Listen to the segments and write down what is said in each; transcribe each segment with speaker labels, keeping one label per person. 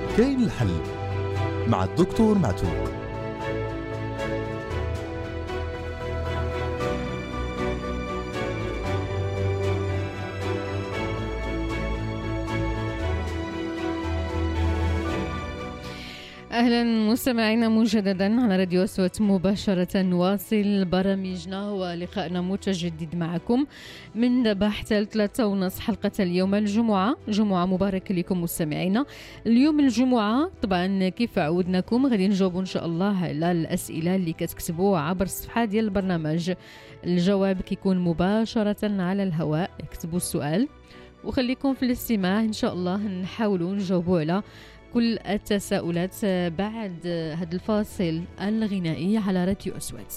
Speaker 1: كاين الحل مع الدكتور معتوق.
Speaker 2: أهلا مستمعينا مجددا على راديو أصوات مباشرة. نواصل برامجنا ولقائنا متجدد معكم من دابا حتى 3:30 حلقة اليوم الجمعة. جمعة مباركة لكم مستمعينا. اليوم الجمعة طبعا كيف عودناكم غادي نجاوبوا إن شاء الله على الأسئلة اللي كتكتبوها عبر الصفحة ديال البرنامج. الجواب كيكون مباشرة على الهواء. اكتبوا السؤال وخليكم في الاستماع إن شاء الله نحاولوا نجاوبوا على كل التساؤلات بعد هذا الفاصل الغنائي على راديو أصوات.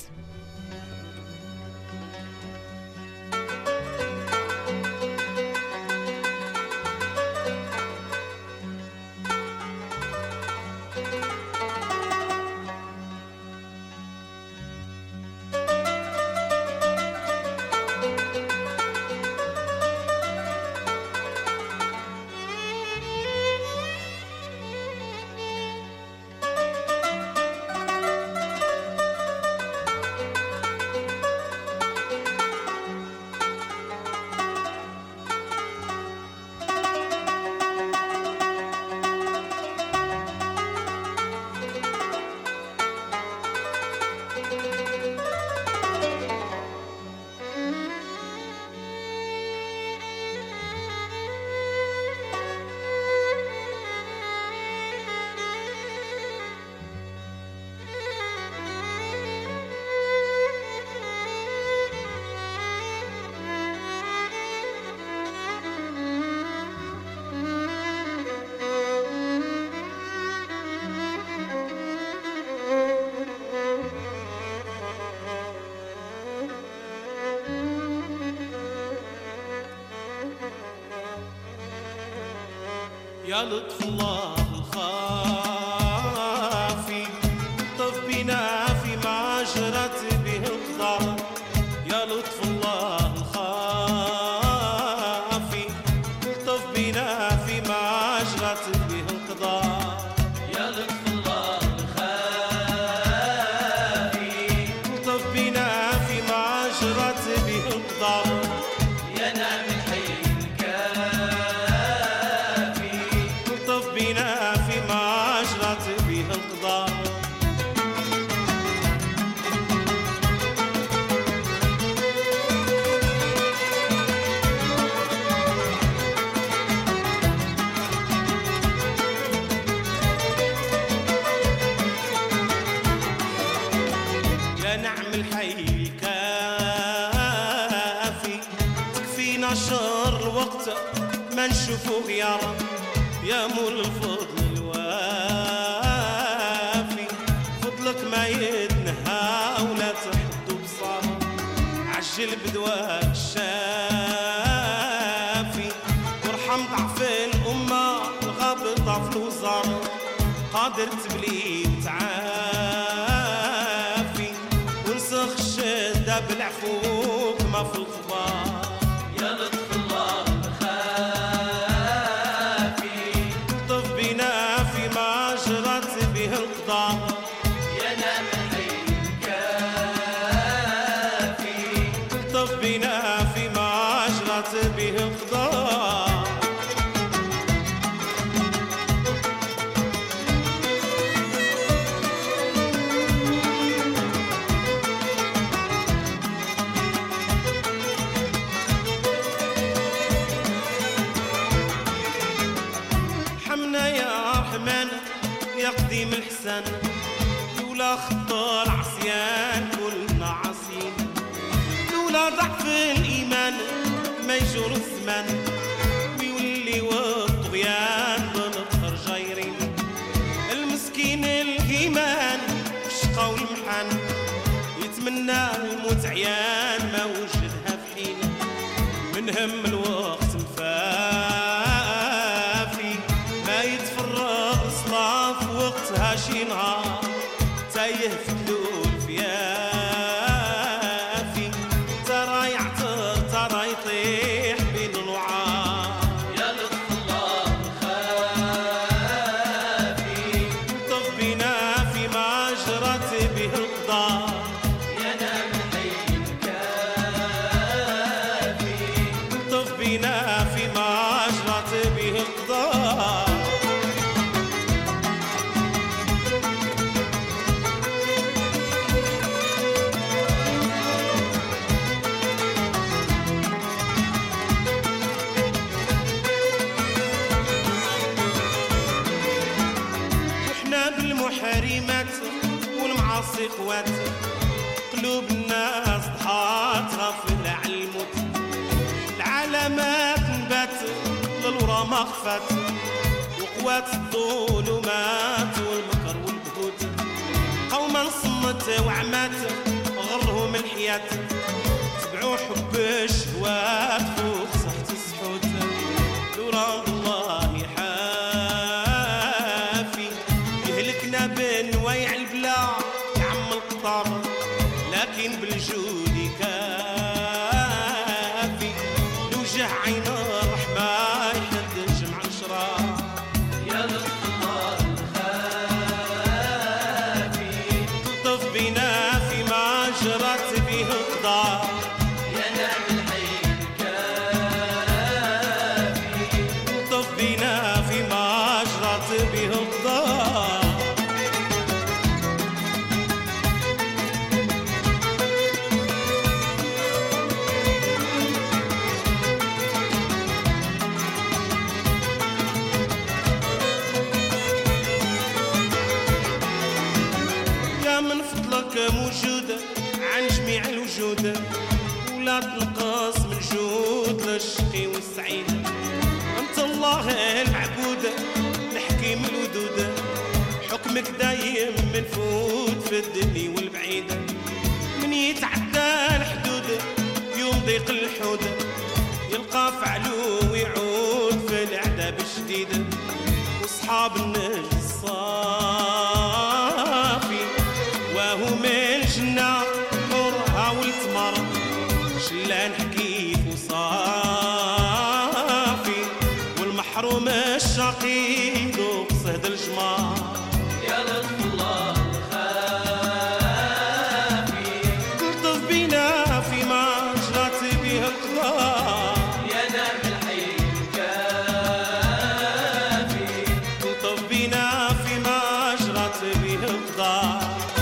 Speaker 3: يا لطف الله الخافي طف بنا في معاشرة به القدر. يا لطف الله الخافي طف بنا في معاشرة به القدر. يا لطف الله الخافي طف بنا في معاشرة به القدر. يا نعم الحي في معاشرة به القضاء. يا نعم الحي الكافي تكفينا شر الوقت ما نشوفو غياره. يا مول الفضل الوافي فضلك ما يتنهى ولا تحد بصار. عجل بدواك الشافي وارحم ضعف الأمة الغابطة في الوزار. قادر تبلي وتعافي ونسخ الشدة بالعفو كما في الخبار. يا لطف الله في معاشرة به القضاء. يا نعم الحي الكافي طف بنا في معاشرة به القضاء. حمنا يا رحمن يا قديم الحسن. لولا خطى العصيان كلنا عاصين. لولا ضعف الإيمان ما يجور الزمان ويولي والطغيان بالطهر جايرين. المسكين الإيمان الشقا والمحن يتمنى الموت عيان ما وجدها في حين. من هم الوقت مفافي ما يتفرغ صلاف وقتها شي نهار. تايه في اللول فيافي ترى يعتر ترى يطيح بين الوعار. يا لطف الله الخافي فيما أجرت به القضاء. بالمحرمات والمعاصي خوات، قلوب الناس ضحات غافلة على الموت، العلامات نبات للورا ما خفات، وقوات الظلمات والمكر والبهوت، قوما صمت وعمات غرهم الحياة، تبعوا حب الشهوات فوق صحة السحوت، لورا الله بنوايع البلا يعم القطار، لكن بالجود كافي لوجه عين الرحمة يحد جمع الشرار. يا لطف الله الخافي لطف بنا فيما جرت به القضاء، يا نعم الحي الكافي لطف بنا فيما جرت به القضاء. موجودة عن جميع الوجود، ولا تنقص من جود للشقي والسعيد، أنت الله المعبود الحكيم الودود، حكمك دايم منفوذ في الدنيا والبعيد، من يتعدى الحدود يوم ضيق الحود، يلقى فعلو ويعود في العذاب الشديد، واصحاب النجس الصافي وهم الجنة حورها والتمر، شلان حكيف وصافي، والمحروم الشقي ذوق صهد الجمار. يا لطف الله الخافي لطف بنا فيما جرت به القضاء، يا نعم الحي الكافي لطف بنا فيما جرت به القضاء.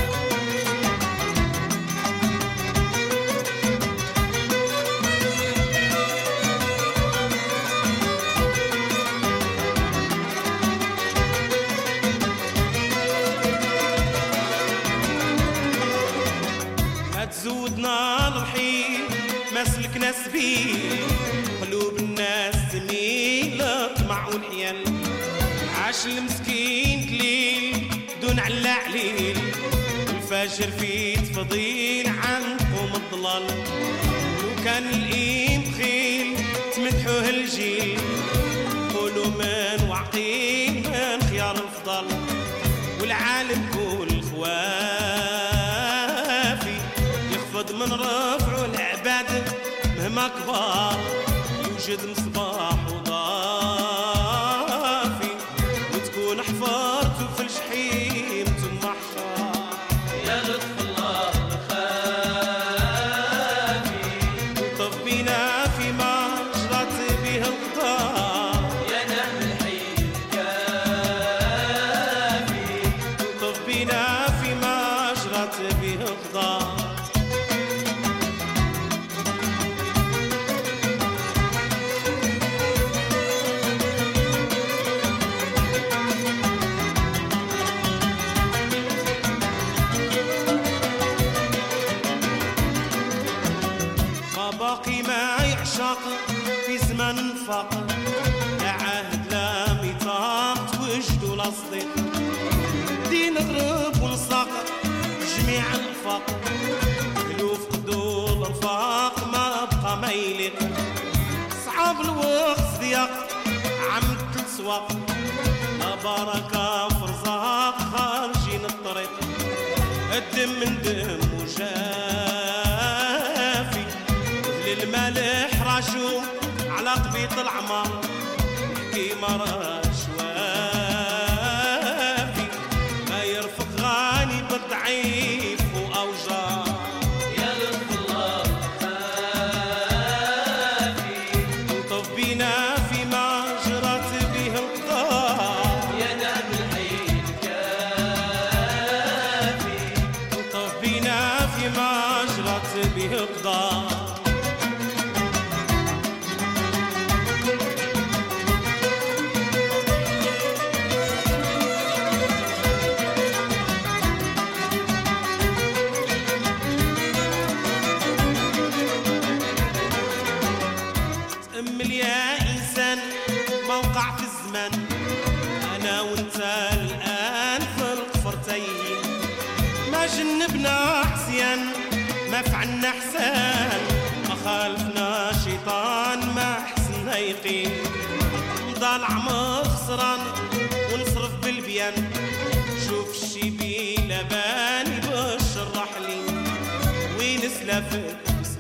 Speaker 3: زودنا الرحيل ما سلكنا سبيل، قلوب الناس تميل طمع والحيل، عاش المسكين كليل دون علا عليل، الفجر في تفضيل عن قوم الضلال، لو كان الإيم بخيل تمدحوه الجيل، قولوا من وعقيل من خيار الفضل، والعالم كل خوافي يخفض من رفعه العباد مهما كبار، يوجد مصباح وضافي وتكون حفرته في الجحيم ثم حشار. يا لطف الله الخافي لطف بنا فيما جرت به القضاء، يا نعم الحي الكافي لطف بنا فيما جرت به القضاء. باقي ما يعشق في زمان الفقر، لا عهد لا ميثاق توجد ولا صديق، دين غرب ونساق جميع الافاق، الوف قدور الرفاق ما بقى ما يليق، صعاب الوقت ضيق عمد السواق، لا بركه في رزاق خارجين الطريق، الدم من دم وجافي، المالح راشو على قبيط العمر، كيما رشوافي ما يرفق غاني بالضعيف وأوجار. يا لطف الله خافي لطف بنا ضاع في الزمان أنا وانت الآن في القفرتين ما جنبنا عصيان ما فعلنا حسان ما خالفنا شيطان ما حسنا يقين ضالع مخسران ونصرف بالبيان شوف الشيبي لباني بشرح لي وين سلافك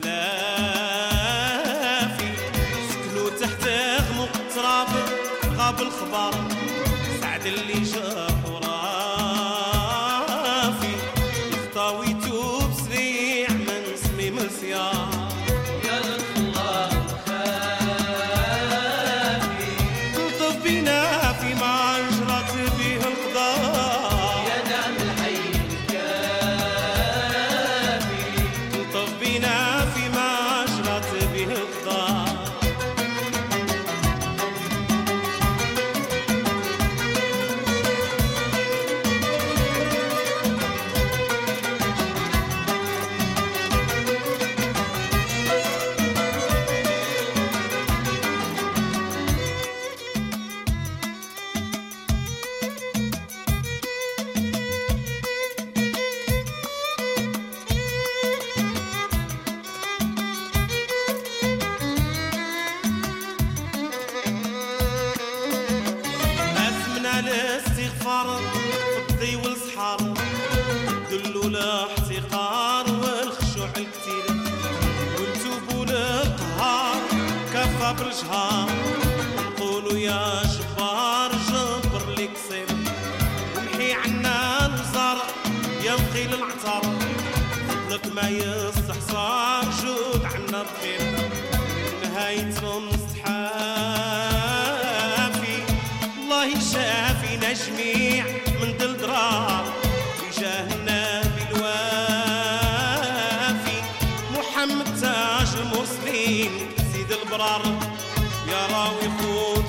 Speaker 3: سلافي سكنوا تحت غمق تراب غاب الخبر سعد اللي جاح ورافي خطاويتو بسريع من صميم السيار يا لطف الله خافي تلطف بينا فيما جرت به القضاء يا نعم الحي الكافي تلطف بينا فيما جرت به القضاء الاستغفار فضي والصحار دلوا الاحتقار والخشوع الكتير والتوبوا للقهار كفى بالجهار نقولوا يا جبار جبر لي قصير ومحي عنا الوزار يا مقيل العطار فضلك ما يستحصار جود عنا بخير نهايتهم استحافي الله يشافينا جميع من دلدرار بجاه النبي الوافي محمد تاج المسلمين سيد البرار يا راوي خود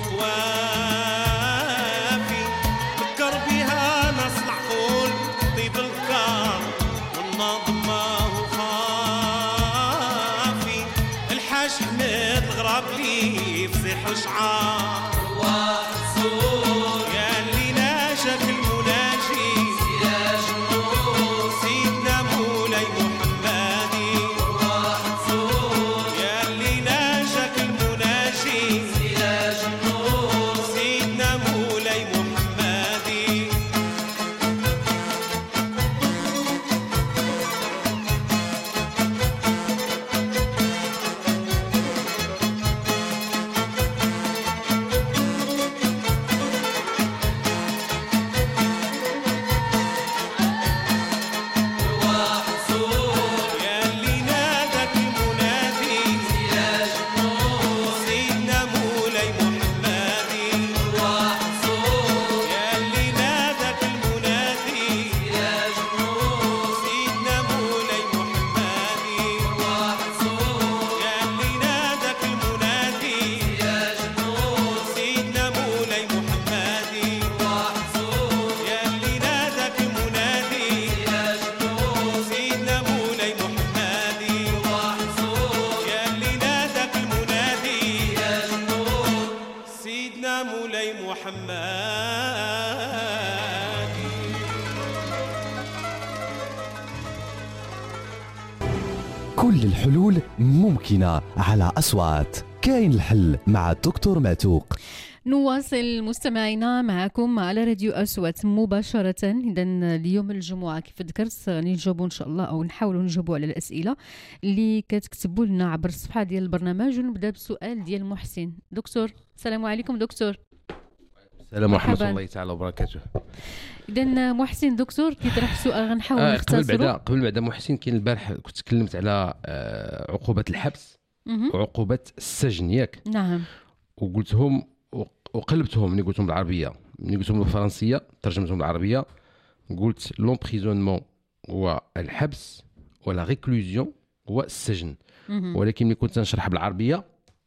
Speaker 3: خوافي فكر بها ناس العقول طيب الفكار والناظم ما هو خافي الحاج حميد الغراب لي فصيح الشعار يا اللي ناجك المناجي سراج النور سيدنا مولاي محمدي يا اللي ناجك المناجي سراج النور سيدنا مولاي محمدي
Speaker 1: كل الحلول ممكنة على أصوات. كاين الحل مع الدكتور معتوق.
Speaker 2: نواصل مستمعينا معكم على راديو أصوات مباشرة. إذا اليوم الجمعة كيف ذكرت نجاوبوا إن شاء الله أو نحاولوا نجاوبوا على الأسئلة اللي كتكتبوا لنا عبر الصفحة ديال البرنامج. ونبدأ بالسؤال ديال محسن. دكتور السلام عليكم. دكتور
Speaker 4: السلام ورحمة الله تعالى وبركاته.
Speaker 2: إذا محسن دكتور كيطرح سؤال غنحاول نختصروا.
Speaker 4: قبل بعد محسن، كاين البارح كنت تكلمت على عقوبة الحبس وعقوبة السجن ياك؟
Speaker 2: نعم.
Speaker 4: وقلتهم وقلبتهم، ملي قلتهم بالعربية، ملي قلتهم بالفرنسية ترجمتهم بالعربية، قلت لومبريزونمون هو الحبس ولا ريكلوزيون هو السجن. ولكن ملي كنت نشرح بالعربية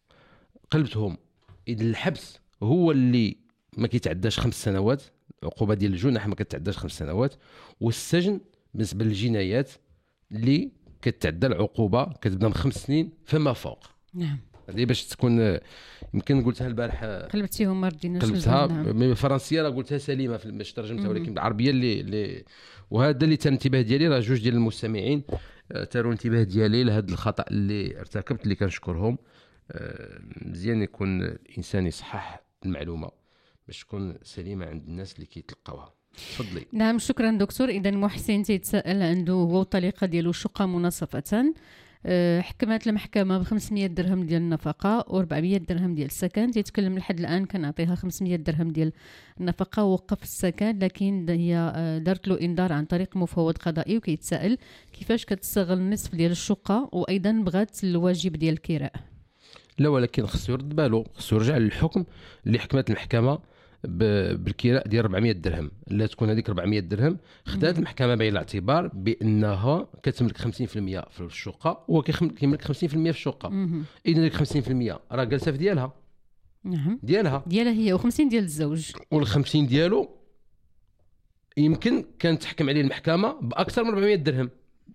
Speaker 4: قلبتهم. إذا الحبس هو اللي ما كيتعداش 5 سنوات، العقوبة ديال الجنح ما كتعداش 5 سنوات، والسجن بالنسبة للجنايات اللي كتعدى العقوبة كتبدا من 5 سنين فما فوق.
Speaker 2: نعم.
Speaker 4: هذه باش تكون يمكن قلتها البارح
Speaker 2: قلبتيهم ما رديناش
Speaker 4: قلبتها بالفرنسيه راه قلتها سليمه باش ترجمتها ولكن بالعربيه اللي وهذا اللي الانتباه ديالي راه جوج ديال المستمعين تاروا الانتباه ديالي لهذا الخطا اللي ارتكبت اللي كنشكرهم. مزيان يكون الانسان يصحح المعلومه باش تكون سليمه عند الناس اللي كيتلقاوها. تفضلي.
Speaker 2: نعم شكرا دكتور. اذا محسن تيتساءل عنده هو الطريقه ديالو شقه مناصفه، حكمت المحكمه ب 500 درهم ديال النفقه و400 درهم ديال السكن. تيتكلم لحد الان كنعطيها 500 درهم ديال النفقه ووقف السكن، لكن هي دارت له انذار عن طريق مفوض قضائي وكيتساءل كيفاش كتستغل النصف ديال الشقه وايضا بغات الواجب ديال الكراء.
Speaker 4: لا ولكن خصو يرد بالو، خصو يرجع للحكم اللي حكمت المحكمه بالكراء ديال 400 درهم. لا تكون هذيك 400 درهم خدات المحكمه بعين الاعتبار بانها كتملك 50% في الشقه وهو كيملك 50% في الشقه. اذا ديك 50% راه جالسه في ديالها.
Speaker 2: نعم
Speaker 4: ديالها
Speaker 2: هي و50 ديال الزوج،
Speaker 4: وال50 ديالو يمكن كانت تحكم عليه المحكمه باكثر من 400 درهم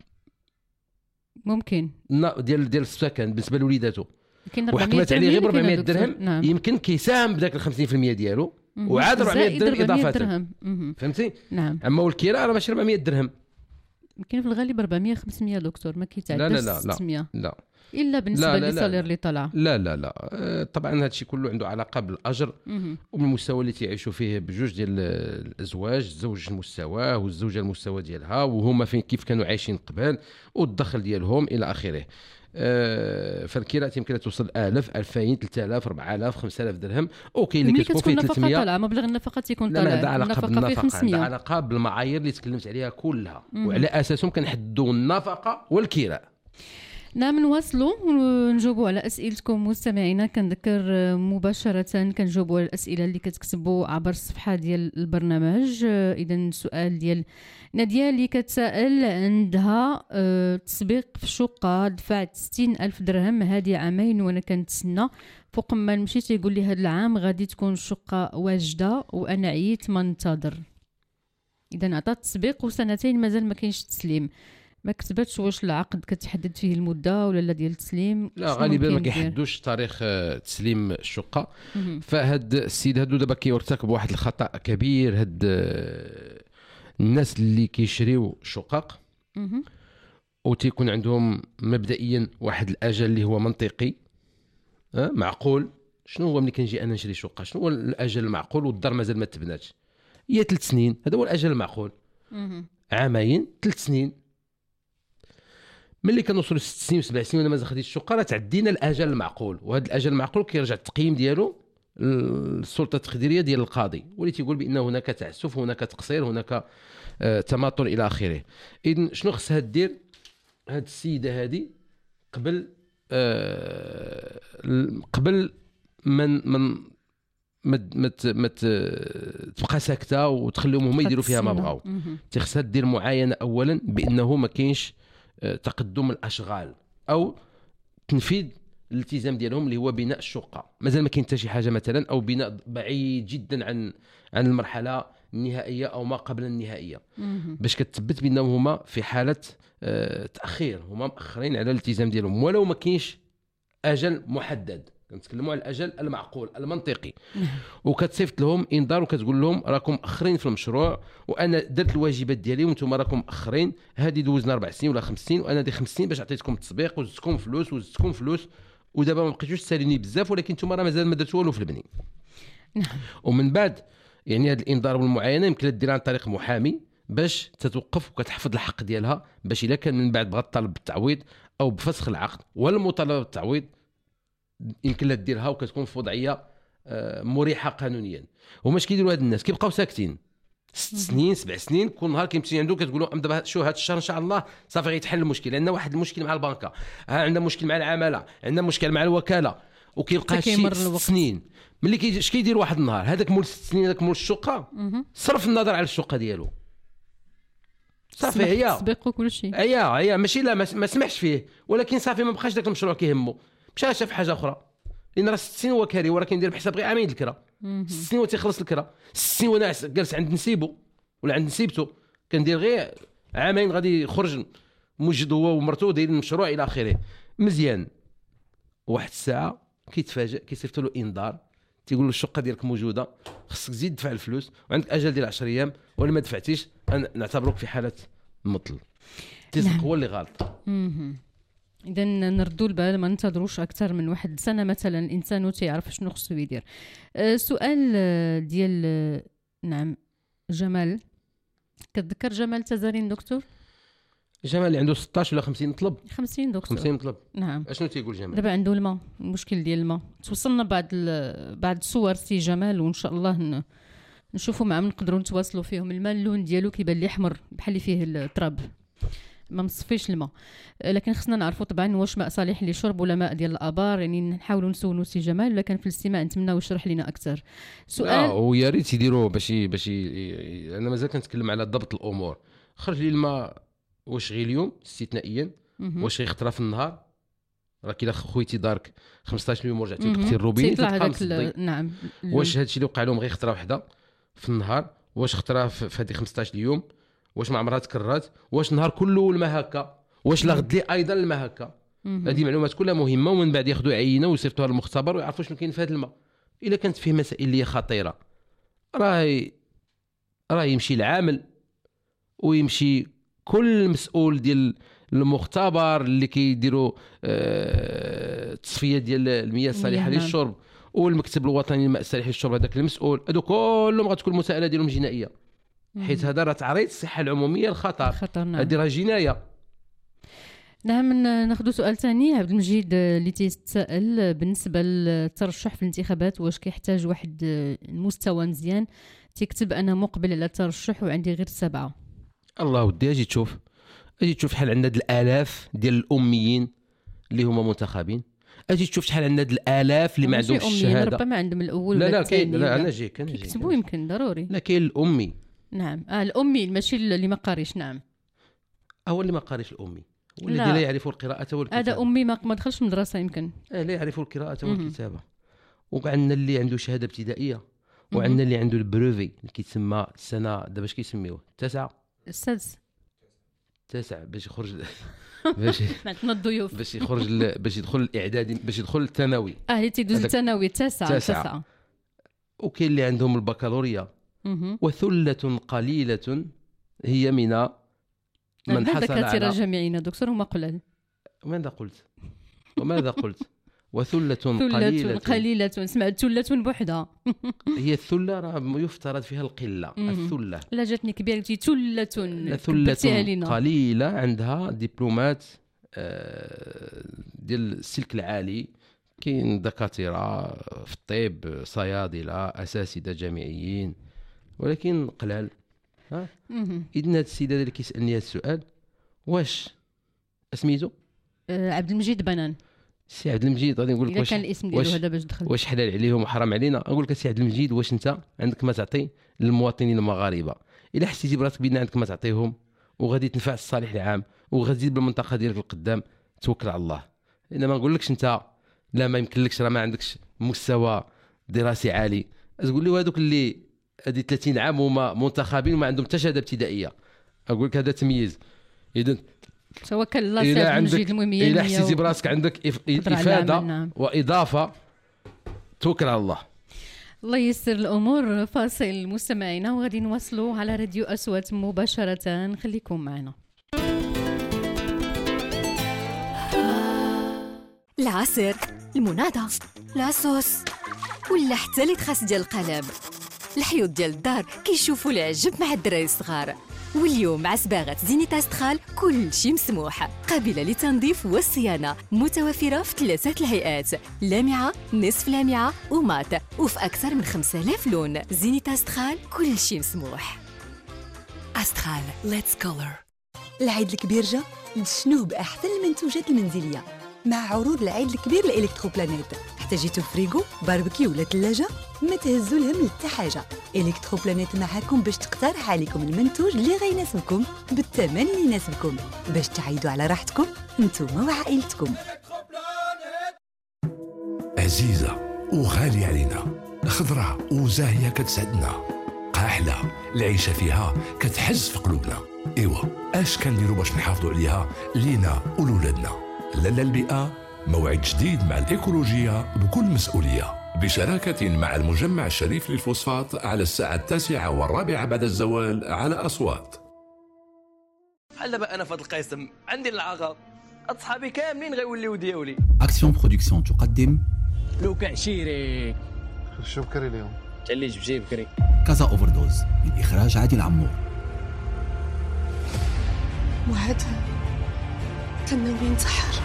Speaker 2: ممكن
Speaker 4: ديال السكن بالنسبه لوليداته،
Speaker 2: وحكمت
Speaker 4: عليه غير 400 درهم. نعم. يمكن كيساهم بداك ال 50% ديالو وعاد 400 درهم اضافه. فهمتي؟
Speaker 2: نعم.
Speaker 4: اما الكراء راه ماشي 400 درهم،
Speaker 2: يمكن في الغالب 400 500 دكتور، ما كيتعداش 600
Speaker 4: لا
Speaker 2: الا بالنسبه للسالير اللي طلع.
Speaker 4: لا طبعا هذا الشيء كله عنده علاقه بالاجر وبالمستوى اللي تعيشوا فيه بجوج ديال الازواج، الزوج المستوى والزوجه المستوى ديالها، وهما فين كيف كانوا عايشين قبل والدخل ديالهم الى اخره. فالكراء يمكن توصل 1000 2000 3000 4000 5000 درهم. اوكي اللي كتكون فيه 300
Speaker 2: طالعه مبلغ النفقه تيكون طالع.
Speaker 4: لا النفقه فيه 500. علاقه بالمعايير اللي تكلمت عليها كلها وعلى اساسهم كنحددوا النفقه والكراء.
Speaker 2: نعم نواصلوا ونجاوبوا على اسئلتكم مستمعينا. كنذكر مباشره كنجاوبوا على الاسئله اللي كتكتبوا عبر الصفحه ديال البرنامج. اذا السؤال ديال ناديه اللي كتسائل عندها تسبيق في شقه، دفعت 60,000 درهم هذه عامين وانا كنتسنى، فوق ما مشيت تيقول لي هذا العام غادي تكون الشقه واجده وانا عييت ما ننتظر. اذا عطات تسبيق وسنتين مازال ما كاينش التسليم، ما كتبتش واش العقد كتحدد فيه المده ولا ديال التسليم.
Speaker 4: لا غالبا ما كيحدوش تاريخ تسليم الشقه. فهاد السيد هادو دابا كيرتكب واحد الخطا كبير. هاد الناس اللي كيشريو شقق وتيكون عندهم مبدئيا واحد الاجل اللي هو منطقي معقول. شنو هو ملي كنجي انا نشري شقه؟ شنو هو الاجل المعقول؟ والدار مازال ما تبناتش، هي 3 سنين، هذا هو الاجل المعقول. عامين 3 سنين. ملي كنوصلوا 6 سنين و7 سنين وانا مازال خديت الشقه راه تعدينا الاجل المعقول. وهذا الاجل المعقول كيرجع التقييم ديالو السلطه التقديريه ديال القاضي، واللي تيقول بان هناك تعسف، هناك تقصير، هناك تماطل الى اخره. اذن شنو خصها دير هاد السيده هذه قبل من ما تبقى ساكته وتخليهم هما يديروا فيها ما بغاو؟ تخصها دير معاينه اولا بانه ما كاينش تقدم الاشغال او تنفيذ الالتزام ديالهم اللي هو بناء الشقه. مازال ما كاين حتى شي حاجه مثلا، او بناء بعيد جدا عن المرحله النهائيه او ما قبل النهائيه، باش كتثبت بانهم هما في حاله تاخير، هما مأخرين على الالتزام ديالهم ولو ما كاينش اجل محدد. كنتكلموا على الاجل المعقول المنطقي. وكتصيفط لهم انذار وكتقول لهم راكم مأخرين في المشروع وانا درت الواجبات ديالي وانتم راكم مأخرين. هذه دوزنا 4 سنين ولا 5 سنين وانا دي 5 سنين باش عطيتكم التسبيق وزدتكم فلوس ودابا ما بقيتوش تساليني بزاف، ولكن انتم راه مازال ما درتوا والو في البني. ومن بعد يعني هذا الانذار والمعاينه يمكن ديرها عن طريق محامي باش تتوقف وكتحفظ الحق ديالها، باش الا كان من بعد بغات تطالب بالتعويض او بفسخ العقد ولا المطالبه بالتعويض يمكن لها ديرها وكتكون في وضعيه مريحه قانونيا. هما اش كيديروا هاد الناس؟ كيبقاو ساكتين 6 سنين 7 سنين، كل نهار كيمشي عنده كتقول له دابا شو هاد الشهر ان شاء الله صافي غيتحل المشكل. عندنا واحد المشكل مع البنكه، عندنا مشكل مع العماله، عندنا مشكل مع الوكاله، وكيبقى شي 6 سنين. ملي اش كيدير واحد النهار هذاك مول 6 سنين هذاك مول الشقه صرف النظر على الشقه ديالو صافي هي
Speaker 2: تسبقوا كل شيء.
Speaker 4: هي ماشي لا ما سمحش فيه، ولكن صافي ما بقاش داك المشروع كيهمه، مشى شاف حاجه اخرى. لان راه 6 سنين هو كاري وراه كيدير بحساب غير عامين الكرا. 6 سنين وتيخلص الكرا، 6 سنين وانا جالس عند نسيبو ولا عند نسيبته كندير غير عامين غادي يخرج موجد هو ومرته دايرين المشروع الى اخره مزيان. واحد الساعه كيتفاجئ كيصيفط له انذار تيقول له الشقه ديالك موجوده خصك تزيد تدفع الفلوس وعندك اجل ديال 10 ايام ولا ما دفعتيش نعتبروك في حاله مطل. التزق هو اللي غلط.
Speaker 2: اذا نردوا البال ما ننتظروش اكثر من واحد سنه مثلا الانسان تيعرف شنو خصو يدير. سؤال ديال نعم جمال، كتذكر جمال تزارين دكتور؟
Speaker 4: جمال اللي عنده 16 ولا 50 طلب
Speaker 2: 50 دكتور
Speaker 4: 50 طلب.
Speaker 2: نعم.
Speaker 4: اشنو تيقول جمال؟
Speaker 2: دابا عنده الماء، المشكل ديال الماء. توصلنا بعد صور سي جمال وان شاء الله نشوفوا معاه نقدروا نتواصلوا فيهم. الماء اللون ديالو كيبان لي احمر بحال اللي فيه التراب، ما مصفيش الماء، لكن خصنا نعرفوا طبعا واش ماء صالح للشرب ولا ماء ديال الابار. يعني نحاولوا نسولوا سي جمال ولا كان في الاستماع نتمنى يشرح لنا اكثر. سؤال
Speaker 4: ويا ريت يديروا باش انا مازال كنتكلم على ضبط الامور. خرج لي الماء واش غير اليوم استثنائيا، واش غيخطرا في النهار، راه كي خويتي دارك 15 يوم ورجعتي لقيتي الروبيني
Speaker 2: نعم.
Speaker 4: واش هادشي اللي وقع لهم غيخطرا وحده في النهار، واش خطرا في هذه 15 يوم، واش ما عمرها تكررات، واش نهار كله الماء هكا، واش لا غد لي ايضا الماء هكا. هذه معلومات كلها مهمه، ومن بعد ياخذوا عينه ويصيفطوها للمختبر ويعرفوا شنو كاين في هذا الماء. الا كانت فيه مسائل اللي خطيره راه يمشي العامل ويمشي كل مسؤول ديال المختبر اللي كيديروا التصفيه ديال المياه الصالحه للشرب والمكتب الوطني للماء الصالح للشرب، هذاك المسؤول هادو كلهم غتكون المساءله ديالهم جنائيه، حيت هذا راه تعريض الصحه العموميه للخطر. هذه راه جنايه.
Speaker 2: نعم. ناخذ سؤال ثاني. عبد المجيد اللي تيتساءل بالنسبه للترشح في الانتخابات واش كيحتاج واحد المستوى مزيان. تيكتب انا مقبل على الترشح وعندي غير 7. الله
Speaker 4: ودي اجي تشوف شحال عندنا الالاف ديال الاميين اللي هما منتخبين، اجي تشوف شحال عندنا الالاف اللي ما عندهمش الشهاده.
Speaker 2: ربما عندهم الاول ولا الثاني.
Speaker 4: لا انا جاي
Speaker 2: كيكتبوا يمكن ضروري.
Speaker 4: لا كاين الامي.
Speaker 2: نعم الامي ماشي اللي ما قاريش. نعم
Speaker 4: هو اللي ما قاريش الامي والذي لا يعرف القراءه والكتابه.
Speaker 2: هذا امي ما دخلش مدرسه يمكن.
Speaker 4: لا يعرف القراءه والكتابه. وعندنا اللي عنده شهاده ابتدائيه وعندنا اللي عنده البروفي اللي كيتسمى السنه دابا اش كيسميوه
Speaker 2: السادس
Speaker 4: باش يخرج باش
Speaker 2: معنا الضيوف
Speaker 4: باش يخرج باش يدخل الاعدادي باش يدخل الثانوي.
Speaker 2: اللي تيدوز الثانوي 9.
Speaker 4: وكاين اللي عندهم البكالوريا. وثلة قليلة هي من حصل على
Speaker 2: دكاترة جامعيين دكتور هما قلال.
Speaker 4: وماذا قلت وثلة
Speaker 2: قليلة سمعت ثلة بوحدها.
Speaker 4: هي الثلة راه يفترض فيها القلة. الثلة
Speaker 2: لا جاتني كبيرة
Speaker 4: ثلة قليلة عندها دبلومات ديال السلك العالي. كاين دكاترة في الطب، صيادلة، أساتذة جامعيين، ولكن قلال. إذن هذا السيد اللي كيسألني هذا السؤال واش اسميتو
Speaker 2: عبد المجيد بنان.
Speaker 4: سي عبد المجيد غادي نقول لك
Speaker 2: واش كان الاسم ديالو هذا باش دخل
Speaker 4: واش حلال عليهم وحرام علينا. نقول لك سي عبد المجيد واش انت عندك ما تعطي للمواطنين المغاربه؟ الا حسيتي براسك بان عندك ما تعطيهم وغادي تنفع الصالح العام وغادي تزيد بالمنطقه ديالك القدام، توكل على الله. انما ما نقولكش انت لا ما يمكنلكش راه ما عندكش مستوى دراسي عالي. تقول لي هذوك اللي هذه 30 عام هما منتخبين وما عندهم حتى شهاده ابتدائيه، اقول لك هذا تمييز. اذا
Speaker 2: توكل الله سي عبد المجيد. المهم
Speaker 4: الا حسيتي براسك عندك افاده واضافه توكل على الله.
Speaker 2: الله ييسر الامور. فاصل مستمعينا وغادي نواصلوا على راديو أصوات مباشره. خليكم معنا.
Speaker 5: العصير، المناضه، لاصوص ولا حتى اللي تخاص ديال القلب. الحيوط ديال الدار كيشوفوا العجب مع الدراري الصغار. واليوم مع صباغة زينيتا استخال كل شيء مسموح، قابلة للتنظيف والصيانة، متوفرة في 3 الهيئات: لامعة، نصف لامعة ومات، وفي أكثر من 5000 لون. زينيتا استخال كل شيء مسموح.
Speaker 6: استخال ليتس كولر. العيد الكبير جا، نشنوه بأحسن المنتوجات المنزلية مع عروض العيد الكبير لإلكتروبلانيت. احتاجيتو فريغو، باربيكيو ولا ثلاجة؟ ما تهزوا الهم لتا حاجة. إلكتروبلانيت معاكم باش تقترح عليكم المنتوج اللي غيناسبكم بالثمن اللي يناسبكم باش تعيدوا على راحتكم نتوما وعائلتكم.
Speaker 7: عزيزة وغالية علينا، خضرة وزاهية كتسعدنا، قاحلة العيشة فيها كتحز في قلوبنا. ايوا اش كنديروا باش نحافظوا عليها لينا ولولادنا؟ لا البيئة موعد جديد مع الإيكولوجية بكل مسؤولية، بشراكة مع المجمع الشريف للفوسفات على الساعة 9:15 بعد الزوال على أصوات.
Speaker 8: بحال دابا انا فهاد القسم عندي العاقه، اصحابي كاملين غيوليو ديالي.
Speaker 9: اكسيون برودكسيون تقدم
Speaker 8: لوكا عشيري
Speaker 10: شو بكري اليوم؟
Speaker 8: انت اللي جبتي بكري.
Speaker 9: كازا اوفردوز من اخراج عادل عمور.
Speaker 11: وعدها كان ناوي ينتحر.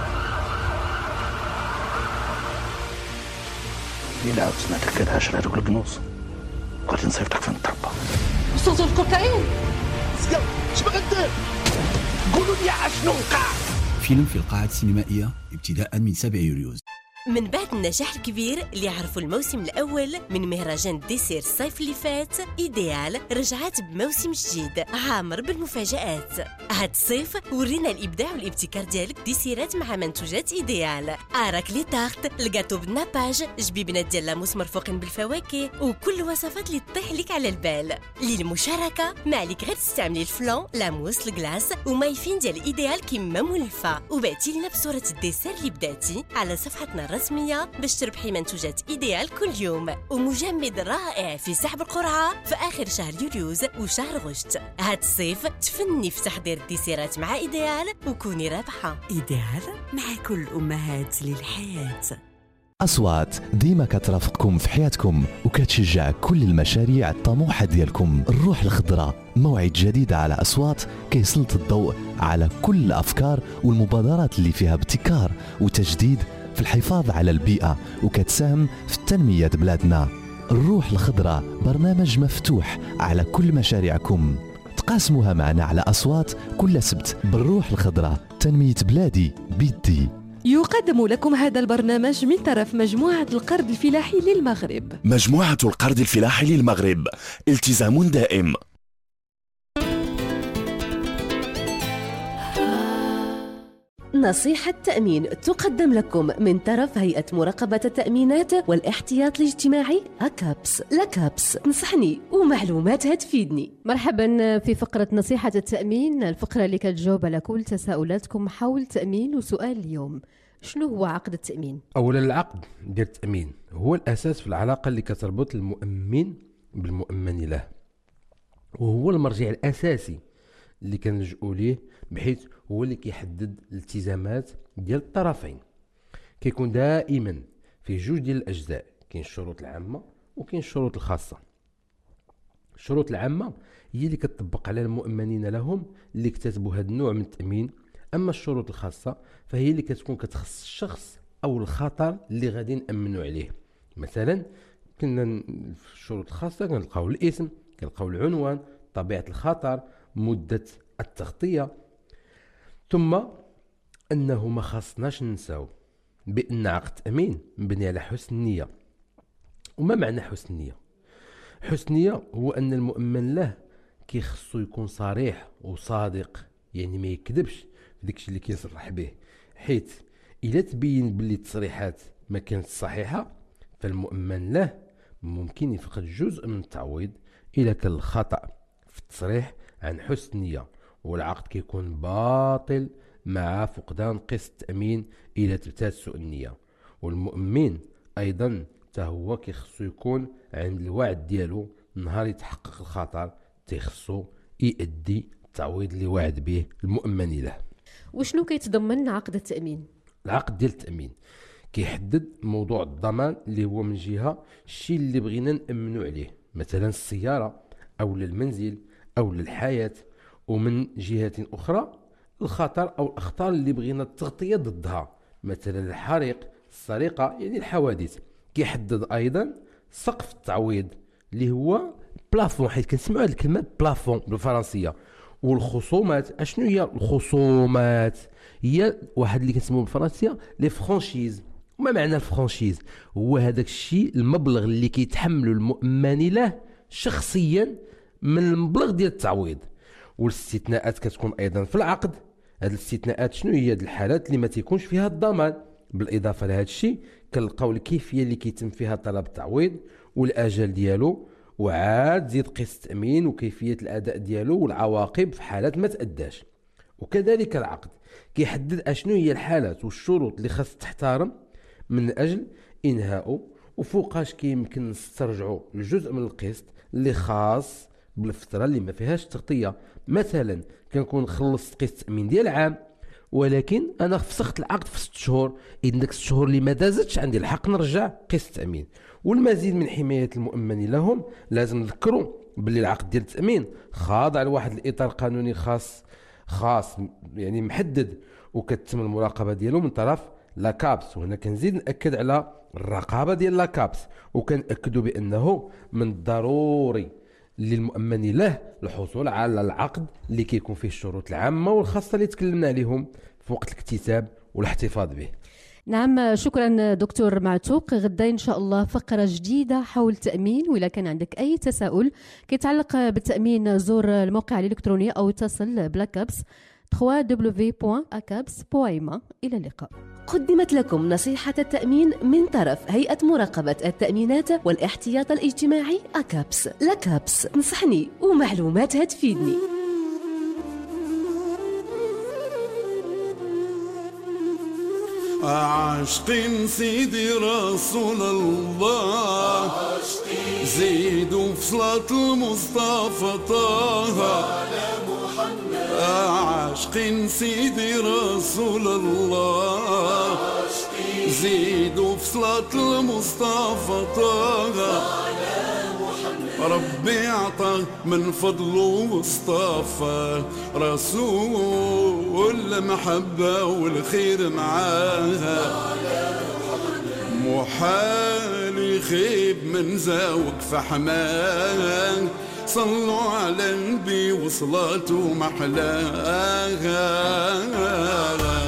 Speaker 12: إلا عاود سمعتك كتهشر هذوك الكنوز بغيت نصيفطك فين التربة.
Speaker 11: وصلتوا الكوكايين؟
Speaker 12: سير اش باغي دير؟ قولوا لي اشنو وقع.
Speaker 9: فيلم في القاعة السينمائية ابتداء من 7 يوليو.
Speaker 13: من بعد النجاح الكبير اللي عرفوا الموسم الأول من مهرجان ديسير الصيف اللي فات، إيديال رجعت بموسم جديد عامر بالمفاجآت. هاد الصيف ورينا الإبداع والابتكار ديالك ديسيرات مع منتوجات إيديال. أراك لي تارت، الكاتو بالناباج، جبيبنات ديال لاموس مرفوقين بالفواكه، وكل وصفات اللي تطيح لك على البال. للمشاركة ما عليك غير تستعملي الفلون، لاموس، الكلاس ومايفين ديال إيديال كيما مولفة، وبعتي لنا بصورة الديسير اللي بداتي على صفحتنا الرسمية باش تربحي منتوجات إيديال كل يوم. ومجمد رائع في سحب القرعة في آخر شهر يوليوز وشهر غشت. هاد الصيف تفني في تحضير الديسيرات مع إيديال وكوني رابحة.
Speaker 14: إيديال مع كل أمهات للحياة.
Speaker 1: أصوات ديما كترافقكم في حياتكم وكتشجع كل المشاريع الطموحة ديالكم. الروح الخضراء موعد جديد على أصوات كيسلط الضوء على كل الأفكار والمبادرات اللي فيها ابتكار وتجديد في الحفاظ على البيئة وكتساهم في تنمية بلادنا. الروح الخضراء برنامج مفتوح على كل مشاريعكم، تقاسموها معنا على أصوات كل سبت. بالروح الخضراء تنمية بلادي بيدي.
Speaker 15: يقدم لكم هذا البرنامج من طرف مجموعة القرض الفلاحي للمغرب.
Speaker 16: مجموعة القرض الفلاحي للمغرب، التزام دائم.
Speaker 17: نصيحة تأمين تقدم لكم من طرف هيئة مراقبة التأمينات والاحتياط الاجتماعي أكابس. لكابس تنصحني ومعلوماتها تفيدني.
Speaker 2: مرحبا في فقرة نصيحة التأمين، الفقرة اللي كتجاوب على كل تساؤلاتكم حول التأمين. وسؤال اليوم، شنو هو عقد التأمين؟
Speaker 4: أولا العقد ديال التأمين هو الأساس في العلاقة اللي كتربط المؤمن بالمؤمن له، وهو المرجع الأساسي اللي كنلجؤوا ليه، بحيث هو اللي كيحدد الالتزامات ديال الطرفين. كيكون دائما فيه جوج ديال الاجزاء، كاين الشروط العامه وكاين الشروط الخاصه. الشروط العامه هي اللي كتطبق على المؤمنين لهم اللي اكتسبوا هذا النوع من التامين، اما الشروط الخاصه فهي اللي كتكون كتخص الشخص او الخطر اللي غادي نامنوا عليه. مثلا كنا في الشروط الخاصه كنلقاو الاسم، كنلقاو العنوان، طبيعه الخطر، مده التغطيه. ثم أنه ما خاصناش ننساو بأن عقد التأمين مبني على حسن النية. وما معنى حسن النية؟ حسن النية هو أن المؤمن له كيخصو يكون صريح وصادق، يعني ما يكذبش في داكشي اللي كيصرح به، حيث إلا تبين باللي التصريحات ما كانت صحيحة فالمؤمن له ممكن يفقد جزء من التعويض إلا كان الخطأ في التصريح عن حسن النية، والعقد كيكون باطل مع فقدان قسط التأمين إلى تبتات سوء النية. والمؤمن أيضا هو كيخصو يكون عند الوعد ديالو نهار يتحقق الخطر، تيخصو يؤدي التعويض اللي وعد به المؤمن له.
Speaker 2: وشنو كيتضمن عقد التأمين؟
Speaker 4: العقد ديال التأمين كيحدد موضوع الضمان اللي هو من جهة الشيء اللي بغينا نأمنوا عليه، مثلا السيارة أو المنزل أو الحياة، ومن جهة أخرى الخطر أو الأخطار اللي بغينا التغطية ضدها، مثلا الحريق، السرقة، يعني الحوادث. كيحدد أيضا سقف التعويض اللي هو بلافون، حيث كنسمعوا هذه الكلمة بلافون بالفرنسية. والخصومات، اشنو هي الخصومات؟ هي واحد اللي كنسموه بالفرنسية لي فرانشيز. وما معنى الفرانشيز؟ هو هذاك الشيء المبلغ اللي كيتحمله المؤمن له شخصيا من المبلغ ديال التعويض. والاستثناءات كتكون ايضا في العقد. هذه الاستثناءات شنو هي؟ الحالات اللي ما تيكونش فيها الضمان. بالاضافه لهذا الشيء كنلقاو الكيفيه اللي كيتم فيها طلب التعويض والاجل ديالو، وعاد زيد قسط التامين وكيفيه الاداء ديالو والعواقب في حالات ما تاداش. وكذلك العقد كيحدد اشنو هي الحالات والشروط اللي خاص تحترم من اجل انهائه، وفوقاش كيمكن نسترجعوا الجزء من القسط اللي خاص بالفتره اللي ما فيهاش تغطيه. مثلا كنكون خلصت قسط التامين ديال عام، ولكن انا فسخت العقد في 6 شهور، اذا داك 6 شهور اللي ما دازتش عندي الحق نرجع قسط التامين. والمزيد من حمايه المؤمن لهم، لازم نذكروا باللي العقد ديال التامين خاضع لواحد الاطار قانوني خاص يعني محدد، وكتتم المراقبه ديالو من طرف لاكابس. وهنا كنزيد ناكد على الرقابه ديال لاكابس، وكنأكدوا بانه من الضروري للمؤمن له الحصول على العقد اللي كيكون فيه الشروط العامه والخاصه اللي تكلمنا عليهم في وقت الاكتتاب والاحتفاظ به.
Speaker 2: نعم، شكرا دكتور معتوق. غدا إن شاء الله فقرة جديدة حول التأمين، وإذا كان عندك أي تساؤل كيتعلق بالتأمين زور الموقع الإلكتروني أو اتصل بلاكابس www.acabs.ma. إلى اللقاء.
Speaker 17: قدمت لكم نصيحة التأمين من طرف هيئة مراقبة التأمينات والاحتياط الاجتماعي أكابس. لاكابس، تنصحني ومعلوماتها تفيدني.
Speaker 10: عاشقين سيدي رسول الله، زيدوا في صلاة المصطفى طه. عاشقين سيدي رسول الله، زيدوا في صلاة المصطفى طه. ربي عطى من فضله واصطفى رسول المحبة والخير معاها. محال يخيب من زاوك فحمان، صلوا على النبي وصلاته محلاها.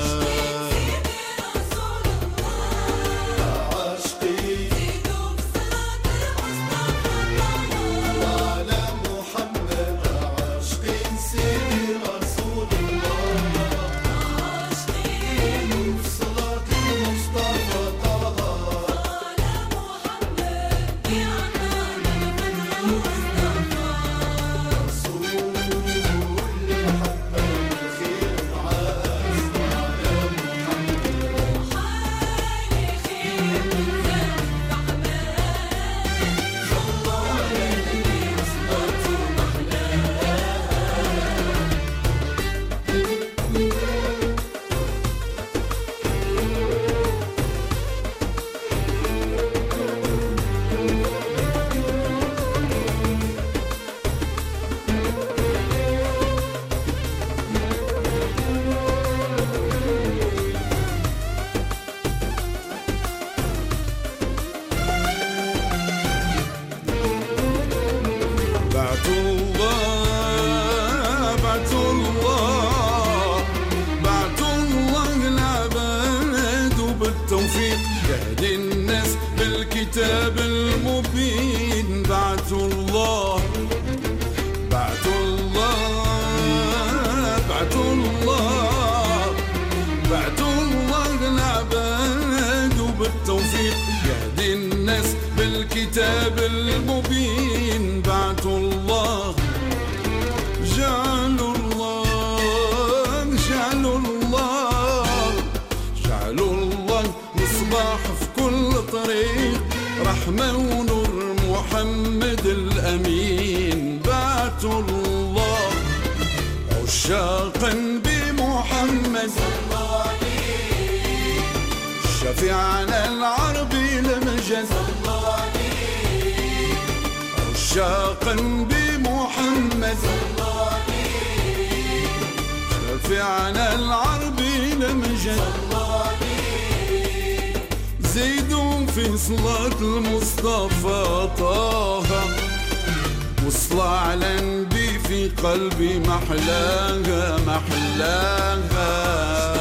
Speaker 10: الكتاب المبين. بعث الله بعث الله بعث الله بعث الله العباد وبالتوفيق يهدي الناس بالكتاب المبين. بعث الله جعلوا الله جعلوا الله جعلوا الله مصباح في كل طريق، رحمة ونور محمد الأمين. بعثوا الله عشاقا بمحمد شفيعنا العربي لمجد. عشاقا بمحمد شفيعنا العربي لمجد. زيدوا في صلاة المصطفى طه والصلاة على النبي في قلبي محلاها محلاها.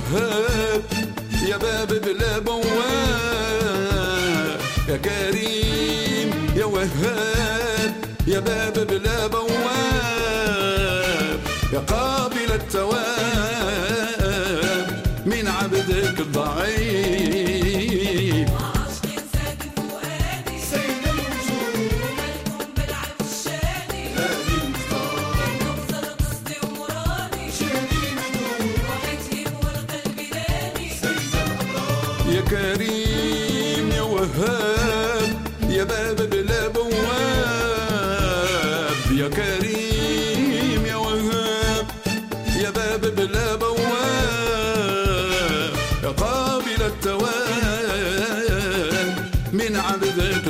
Speaker 10: وهاب يا باب بلا بواب يا كريم يا وهاب يا باب بلا بواب يا قابل التواب من عبدك الضعيف
Speaker 3: وعشق ساكن فؤادي سيد الوجود ملكم بالعبد الشادي هادي المختار نبصر قصدي ومرادي شادي مجنون وحيتي والقلب نادي سيد الأبرار
Speaker 10: يا كريم يا وهاب يا باب بلا بواب يا كريم يا وهاب يا باب بلا بواب يا قابل التواب من عبدك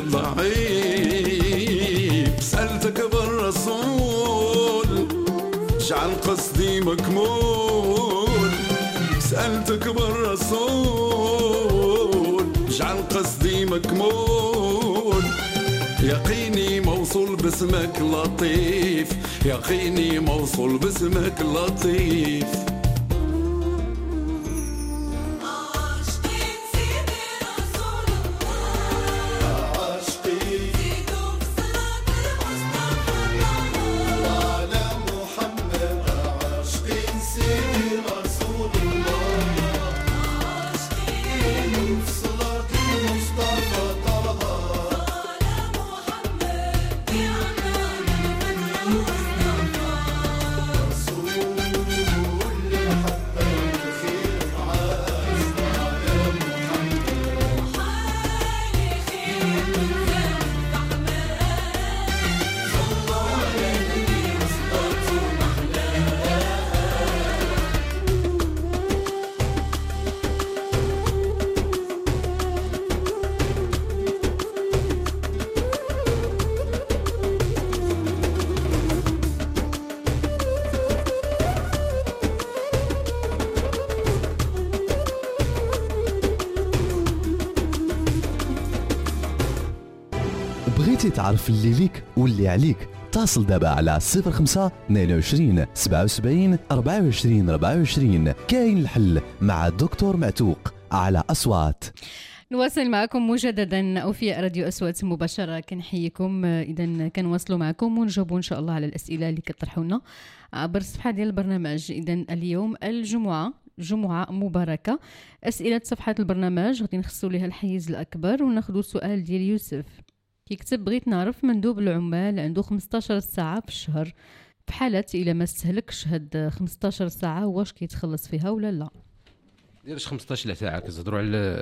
Speaker 10: الضعيف سألتك بالرسول اجعل قصدي مكمول سألتك بالرسول اجعل قصدي مكمول يقيني موصول باسمك لطيف يقيني موصول باسمك لطيف
Speaker 1: بغيتي تعرف اللي ليك واللي عليك اتصل دابا على 05 22 77 24 24. كاين الحل مع الدكتور معتوق على أصوات.
Speaker 2: نواصل معكم مجددا أوفياء راديو أصوات مباشرة. كنحييكم إذا كنواصلوا معكم ونجاوبوا إن شاء الله على الأسئلة اللي كتطرحونا عبر الصفحة ديال البرنامج. إذا اليوم الجمعة جمعة مباركة. أسئلة صفحة البرنامج غادي نخصوا لها الحيز الأكبر وناخذوا سؤال ديال يوسف كيكتب بغيت نعرف مندوب العمال عنده 15 ساعة في الشهر، في حالة إلا ما استهلكش هاد 15 ساعة واش كيتخلص فيها ولا لا؟
Speaker 4: ديرش 15 ساعة كنهضروا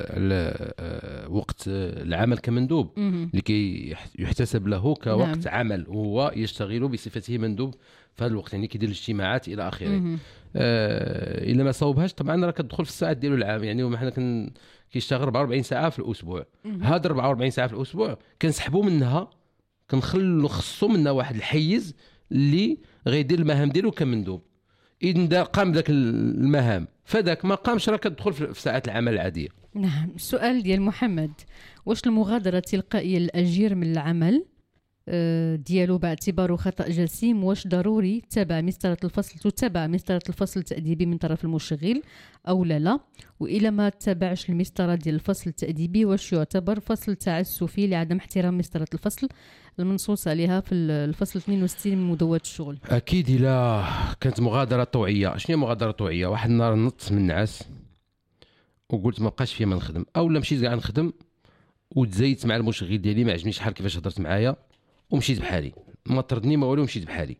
Speaker 4: على وقت العمل كمندوب اللي يحتسب له كوقت نعم. عمل وهو يشتغل بصفته مندوب في هذا الوقت، يعني كيدير الاجتماعات إلى آخره. إلا ما صوبهاش طبعا راه كتدخل في الساعات ديالو العام، يعني وما حنا كيشتغل 44 ساعة في الأسبوع. هاد 44 ساعة في الأسبوع كنسحبوا منها كنخصوا منها واحد الحيز اللي غيدير المهام ديالو كمندوب. إذا قام ذاك المهام فذاك ما قامش راه كتدخل في ساعات العمل العادية.
Speaker 2: نعم. السؤال ديال محمد، واش المغادرة التلقائية للأجير من العمل ديالو باعتباره خطأ جسيم واش ضروري تتبع مسطرة الفصل التأديبي من طرف المشغل أو لا؟ وإلا ما تتبعش المسطرة ديال الفصل التأديبي واش يعتبر فصل تعسفي لعدم احترام مسطرة الفصل المنصوص عليها في الفصل 62 من مدونة الشغل؟
Speaker 4: أكيد إلا كانت مغادرة طوعية. شنو هي مغادرة طوعية؟ واحد النهار نط من النعاس وقلت ما بقاش فيا ما نخدم، أو لا مشيت كاع نخدم وتزايدت مع المشغل ديالي ما عجبنيش شحال كيفاش هضرت معايا ومشيت بحالي، ما طردني ما والو ومشيت بحالي.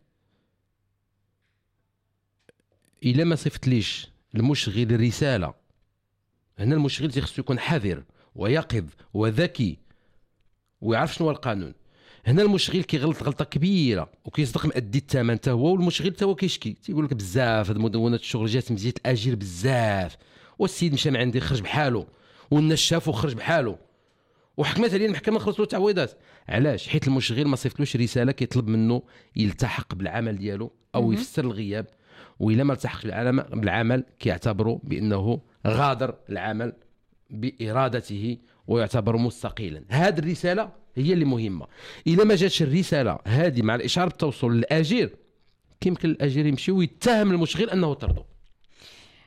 Speaker 4: إلا ما صيفطليش المشغل الرسالة، هنا المشغل تيخصو يكون حذر ويقظ وذكي ويعرف شنو هو القانون. هنا المشغل كيغلط غلطة كبيرة وكيصدق مأدي الثمن حتى هو، والمشغل حتى هو كيشكي تيقول لك بزاف هاد مدونة الشغل جات مزيت الأجير بزاف، والسيد مشى من عندي خرج بحاله والناس شافوا خرج بحاله وحكمت عليه المحكمة خلصوا التعويضات. علاش؟ حيت المشغل ما صيفطلوش رسالة كيطلب منه يلتحق بالعمل ديالو أو يفسر الغياب، وإلا ما التحقش بالعمل كيعتبروا بأنه غادر العمل بإرادته ويعتبر مستقيلا. هذه الرسالة هي اللي مهمة. إذا ما جاتش الرسالة هذه مع الإشارة بالتوصل للأجير كيمكن الأجير يمشي ويتهم المشغل أنه طرده.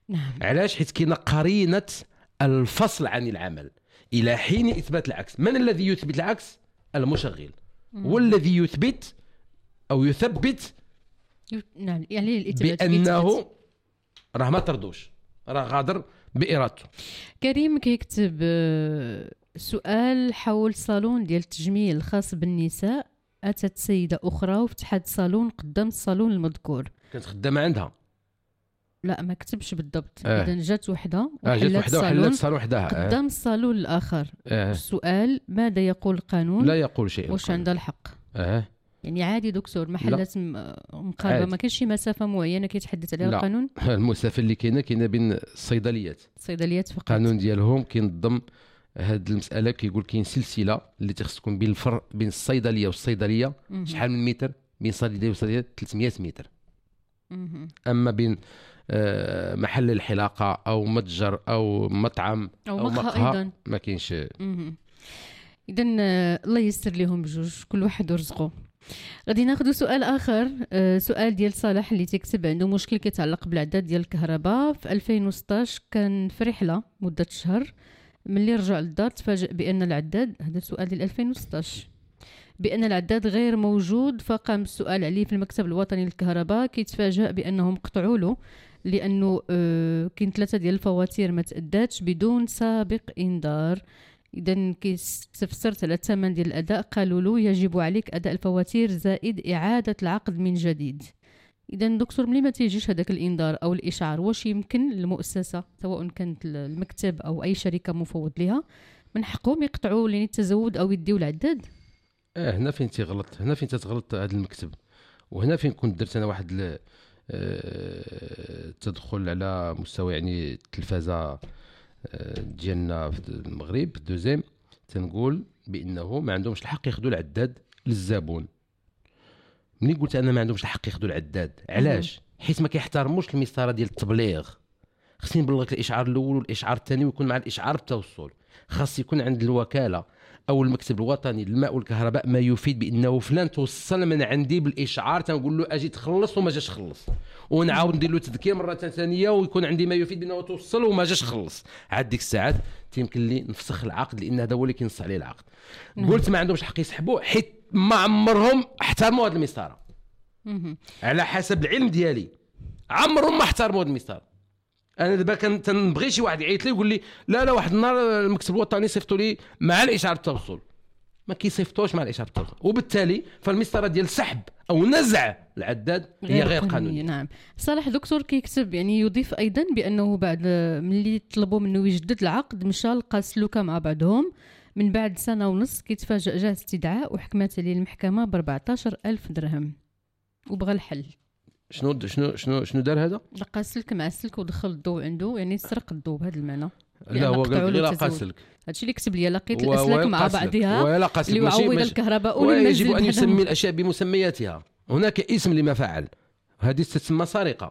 Speaker 2: نعم.
Speaker 4: علاش؟ حيت كاينه قرينه الفصل عن العمل الى حين اثبات العكس. من الذي يثبت العكس؟ المشغل هو الذي يثبت او يثبت
Speaker 2: نعم يعني الاثبات
Speaker 4: بانه راه ما تردوش، راه غادر بإرادته.
Speaker 2: كريم كيكتب سؤال حول صالون ديال التجميل الخاص بالنساء. أتت سيدة أخرى وفتحت صالون قدام الصالون المذكور.
Speaker 4: كانت خدامة عندها؟
Speaker 2: لا ما كتبش بالضبط. إذا جات وحدة
Speaker 4: وحلت الصالون وحدها
Speaker 2: قدام الصالون الآخر. السؤال ماذا يقول القانون؟
Speaker 4: لا يقول شيء.
Speaker 2: واش عندها الحق؟ يعني عادي دكتور محلات مقاربة ما كاينش شي مسافة معينة كيتحدث عليها القانون؟
Speaker 4: المسافة اللي كاينة بين الصيدليات
Speaker 2: فقط.
Speaker 4: القانون ديالهم كينظم هاد المسألة، كيقول كاين سلسلة اللي تخص تكون بين الفرق بين الصيدلية والصيدلية شحال من متر، بين صيدلية والصيدلية 300 متر. أما بين محل الحلاقة أو متجر أو مطعم أو مقهى ما كاينش.
Speaker 2: إذا الله ييسر لهم بجوج، كل واحد ورزقه. غادي ناخذ سؤال اخر، سؤال ديال صالح اللي تكتب عنده مشكل كيتعلق بالعداد ديال الكهرباء. في 2016 كان في رحله مده شهر، ملي رجع للدار تفاجأ بان العداد، هذا السؤال ديال 2016، بان العداد غير موجود. فقام السؤال عليه في المكتب الوطني للكهرباء، كيتفاجأ بانهم قطعوا له لانه كاين 3 ديال الفواتير ما تأداتش بدون سابق انذار. إذا كيستفسرت على الثمن ديال الأداء، قالوا له يجب عليك أداء الفواتير زائد إعادة العقد من جديد. إذا دكتور ملي ما تيجيش هذاك الإنذار أو الإشعار، واش يمكن المؤسسة سواء كانت المكتب أو أي شركة مفوض لها من حقهم يقطعوا لين التزود أو يديو العداد؟
Speaker 4: هنا فين تغلط، هنا فين تتغلط هذا المكتب، وهنا فين كنت درت أنا واحد التدخل على مستوى يعني التلفازة ديالنا في المغرب دوزيم، تنقول بانه ما عندهمش الحق ياخذوا العداد للزبون. ملي قلت انا ما عندهمش الحق ياخذوا العداد، علاش؟ حيت ما كيحترموش المسطره ديال التبليغ. خصني نبلغك الاشعار الاول والاشعار الثاني ويكون مع الاشعار التوصل. خاص يكون عند الوكاله او المكتب الوطني للماء والكهرباء ما يفيد بانه فلان توصل من عندي بالاشعار، تنقول له اجي تخلص وما جاش خلص، ونعاود ندير له تذكير مره ثانيه ويكون عندي ما يفيد بانه توصل وما جاش خلص. عاد ديك الساعات تيمكن لي نفسخ العقد، لان هذا هو اللي كينص عليه العقد. قلت ما عندهمش حق يسحبوا حيت ما عمرهم احترموا هذه المسطره. على حسب العلم ديالي عمرهم ما احترموا هذه المسطره. انا دابا كنبغي شي واحد يعيط لي يقول لي لا واحد النهار المكتب الوطني صيفطوا لي مع الاشعار التوصل، ما كيصيفطوش مع الاشعار التوصل، وبالتالي فالمسطره ديال سحب او نزع العداد هي غير قانونيه.
Speaker 2: نعم. صالح دكتور كيكتب يعني يضيف ايضا بانه بعد ملي طلبوا منه يجدد العقد مشى لقى سلوكه مع بعضهم، من بعد سنه ونص كيتفاجأ جاه استدعاء وحكمت عليه المحكمه ب 14,000 درهم وبغى الحل.
Speaker 4: شنو دار هذا؟
Speaker 2: لقى سلك مع السلك ودخل الضوء عنده، يعني سرق الضوء بهذا المعنى.
Speaker 4: لا هو قال لي لقى سلك،
Speaker 2: هادشي اللي كتب لي لقيت الاسلاك مع بعضها اللي يعوض الكهرباء
Speaker 4: ويجب ان يسمي الاشياء بمسمياتها. هناك اسم لما فعل، هذه تسمى سرقه.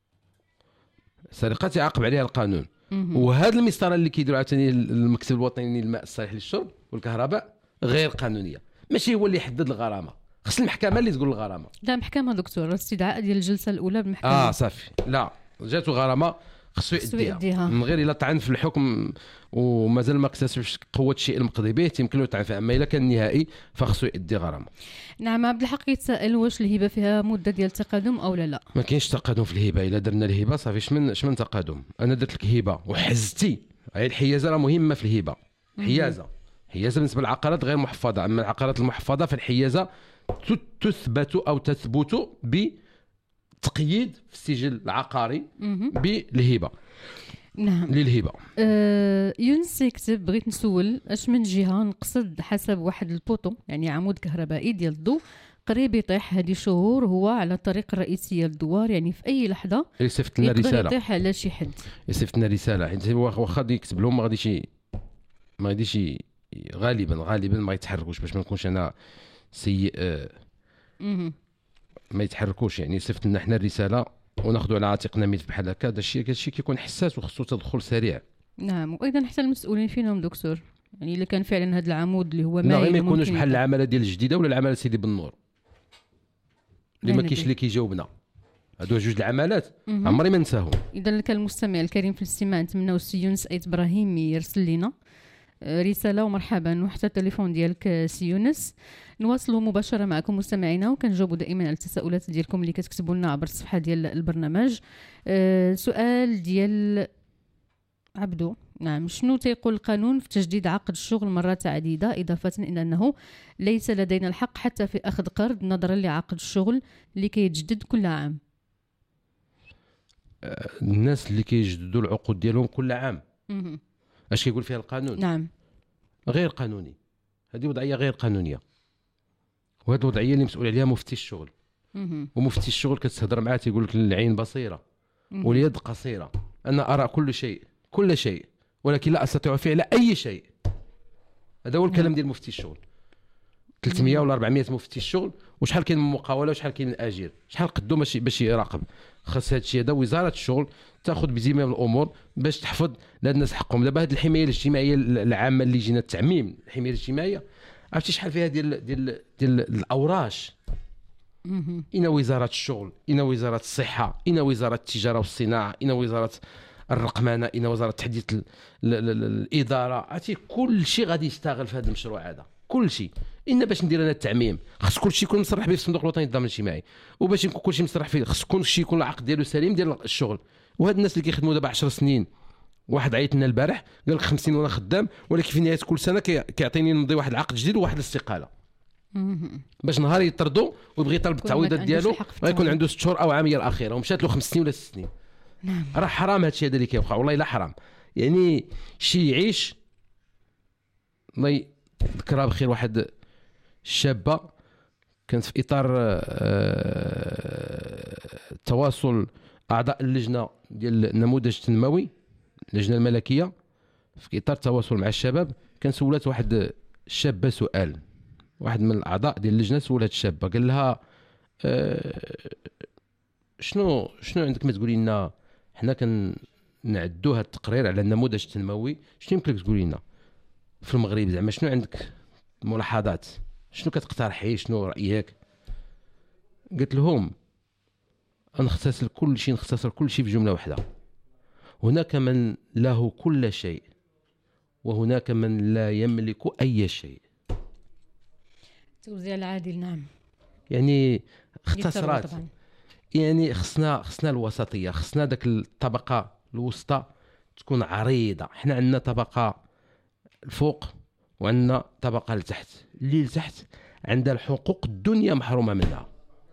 Speaker 4: سرقه يعاقب عليها القانون. وهذا المسطره اللي كيديروا عاوتاني المكتب الوطني للماء الصالح للشرب والكهرباء غير قانونيه. ماشي هو اللي يحدد الغرامه، خص المحكمه اللي تقول الغرامه.
Speaker 2: لا محكمه دكتور، الاستدعاء ديال الجلسه الاولى بالمحكمه.
Speaker 4: صافي، لا جاتو غرامه خصو يديها من غير الا طعن في الحكم ومازال ما اكتسبش قوه الشيء المقضي به يمكن له يطعن فيه، اما الا كان نهائي فخصو يدي غرامه.
Speaker 2: نعم. عبد الحق يتساءل واش الهبه فيها مده ديال التقادم او لا؟
Speaker 4: ما كاينش تقادم في الهبه. الا درنا الهبه صافي شمن تقادم. انا درت لك هبه وحزتي، هاي الحيازه راه مهمه في الهبه. حيازه بالنسبه للعقارات غير محفظه، اما العقارات المحفظه فالحيازه تثبت او تثبت بتقييد في السجل العقاري بالهبه.
Speaker 2: نعم
Speaker 4: للهبه.
Speaker 2: يونس يكتب بغيت نسول اش من جهه نقصد حسب واحد البوطو يعني عمود كهربائي ديال الضوء قريب يطيح هذه شهور، هو على الطريق الرئيسيه للدوار، يعني في اي لحظه
Speaker 4: يصيفط لنا رساله
Speaker 2: يطيح على شي حد،
Speaker 4: يصيفط لنا رساله. حيت واخا يكتب لهم ما غاديش غالبا ما يتحركوش باش ما نكونش انا سيء. ما يتحركوش، يعني يصيفط لنا حنا الرساله وناخذوا على عاتقنا ميت بحال هكا. هذا الشيء كيكون حساس وخصو تدخل سريع.
Speaker 2: نعم. وايضا حتى المسؤولين فينهم دكتور، يعني الا كان فعلا هذا العمود اللي هو
Speaker 4: ما يكونوش بحال العماله ديال الجديده ولا العماله سيدي بالنور اللي ما كاينش اللي كيجاوبنا. هادو جوج العمالات عمري ما ننساهم.
Speaker 2: اذا كان المستمع الكريم في الاستماع نتمناو السي يونس ايت ابراهيم يرسل لنا رساله ومرحبا وحتى التليفون ديالك سي يونس. نواصلوا مباشره معكم مستمعينا وكنجاوبوا دائما على التساؤلات ديالكم اللي كتكتبوا لنا عبر الصفحه ديال البرنامج. سؤال ديال عبدو، نعم، شنو تيقول القانون في تجديد عقد الشغل مرات عديدة، إضافة إلى أنه ليس لدينا الحق حتى في أخذ قرض نظرا لعقد الشغل اللي كيتجدد كل عام؟
Speaker 4: الناس اللي كيجددوا العقود ديالهم كل عام اش كيقول فيها القانون؟
Speaker 2: نعم،
Speaker 4: غير قانوني. هذه وضعية غير قانونية، وهذه الوضعية اللي مسؤول عليها مفتي الشغل. ومفتي الشغل كتهضر معاه تيقول لك العين بصيرة واليد قصيرة، أنا أرى كل شيء ولكن لا أستطيع فعل أي شيء. هذا هو الكلام ديال مفتي الشغل. 300 ولا 400 مفتي الشغل، وشحال كاين من مقاولة وشحال كاين من أجير، شحال قدو باش يراقب. خاص هذا الشيء هذا وزارة الشغل تاخذ بزمام الأمور باش تحفظ لهاد الناس حقهم. دابا هذه الحماية الاجتماعية العامة اللي جينا التعميم الحماية الاجتماعية، عرفتي شحال فيها ديال الأوراش. إن وزارة الشغل، إن وزارة الصحة، إن وزارة التجارة والصناعة، إن وزارة الرقمنه، إن وزاره تحديث الاداره، عرفتي كل شيء غادي يشتغل في هذا المشروع هذا، كل شيء. إن باش ندير انا التعميم خص كل شيء يكون مصرح به في الصندوق الوطني للضمان الاجتماعي، وباش يكون كل شيء مصرح فيه خص كل شيء يكون العقد ديالو سليم ديال الشغل. وهاد الناس اللي كيخدموا دابا 10 سنين، واحد عيط لنا البارح قال لك 50 وانا خدام، ولكن في نهايه كل سنه كيعطيني نمضي واحد العقد جديد وواحد الاستقاله باش نهار يطردوا ويبغي يطلب التعويضات ديالو غيكون عنده 6 شهور او عاميه الاخيره ومشات له 5 سنين ولا 6 سنين.
Speaker 2: نعم،
Speaker 4: راه حرام هادشي هذا اللي كيوقع، والله لا حرام. يعني شي يعيش. الله يذكرها بخير، واحد الشابه كانت في اطار تواصل اعضاء اللجنه ديال النموذج التنموي، اللجنه الملكيه، في اطار التواصل مع الشباب، كان سولات واحد الشابه سؤال. واحد من الاعضاء ديال اللجنه سولات الشابه قال لها شنو عندك ما تقولي لنا، حنا كنعدوا هذا التقرير على النموذج التنموي، شنو يمكن لك تقولي لنا في المغرب زعما، شنو عندك ملاحظات، شنو كتقترحي، شنو رايك؟ قلت لهم نختصر كل شيء في جمله واحده: هناك من له كل شيء وهناك من لا يملك اي شيء.
Speaker 2: توزيع العادل. نعم،
Speaker 4: يعني اختصارات، يعني خصنا الوسطيه، خصنا داك الطبقه الوسطى تكون عريضه. حنا عندنا طبقه الفوق وعندنا طبقه لتحت، اللي لتحت عندها الحقوق الدنيا محرومه منها.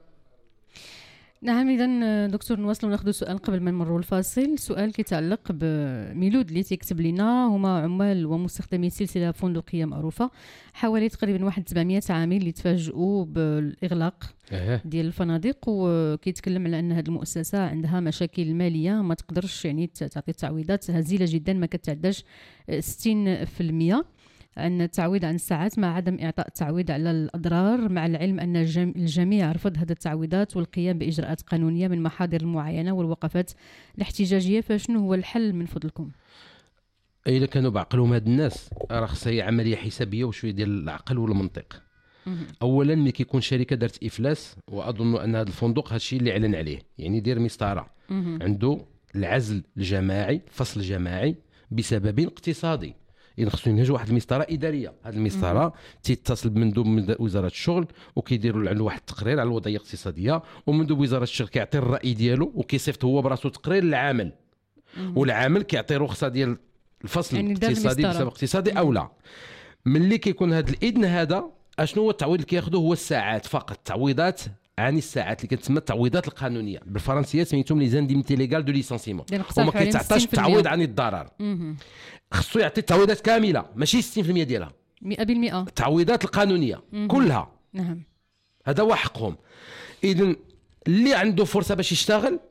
Speaker 2: نعم، إذا دكتور نواصلوا ناخذ سؤال قبل ما نمروا الفاصل. سؤال كيتعلق بميلود اللي تيكتب لنا، هما عمال ومستخدمي سلسله فندقيه معروفه، حوالي تقريبا واحد 700 عامل اللي تفاجئوا بالاغلاق ديال الفنادق، وكيتكلم على ان هذه المؤسسه عندها مشاكل ماليه ما تقدرش يعني تعطي تعويضات هزيله جدا ما كتعداش 60%. أن التعويض عن الساعات مع عدم إعطاء التعويض على الأضرار، مع العلم أن الجميع رفض هذه التعويضات والقيام بإجراءات قانونية من محاضر المعاينة والوقفات الاحتجاجية. فشنو هو الحل من فضلكم؟
Speaker 4: إذا كانوا بعقلهم هاد الناس راه خصها هي عملية حسابية وشوية ديال العقل والمنطق. أولا ملي كيكون شركة دارت إفلاس، وأظن أن هذا الفندق هذا الشيء اللي اعلن عليه، يعني دير مسطرة عنده العزل الجماعي، فصل جماعي بسبب اقتصادي، إذا خصو ينهج واحد المسطره اداريه. هذه المسطره تيتصل بمندوب من وزاره الشغل وكيديروا عنده واحد التقرير على الوضعيه الاقتصاديه، ومندوب وزاره الشغل كيعطي الراي ديالو وكيصيفط هو براسو تقرير للعامل، والعامل كيعطي رخصه ديال الفصل يعني الاقتصادي بسبب اقتصادي او لا. ملي كيكون هذا الاذن هذا، اشنو هو التعويض اللي كياخذوه؟ هو الساعات فقط، تعويضات عن الساعات اللي كتسمى التعويضات القانونيه، بالفرنسيه سميتهم لي زانديميتي ليغال دو ليسانسيمون، وما كيتعطاش التعويض عن الضرر. خصو يعطي التعويضات كامله، ماشي 60% ديالها،
Speaker 2: 100%.
Speaker 4: التعويضات القانونيه كلها.
Speaker 2: نعم،
Speaker 4: هذا هو حقهم. اذا اللي عنده فرصه باش يشتغل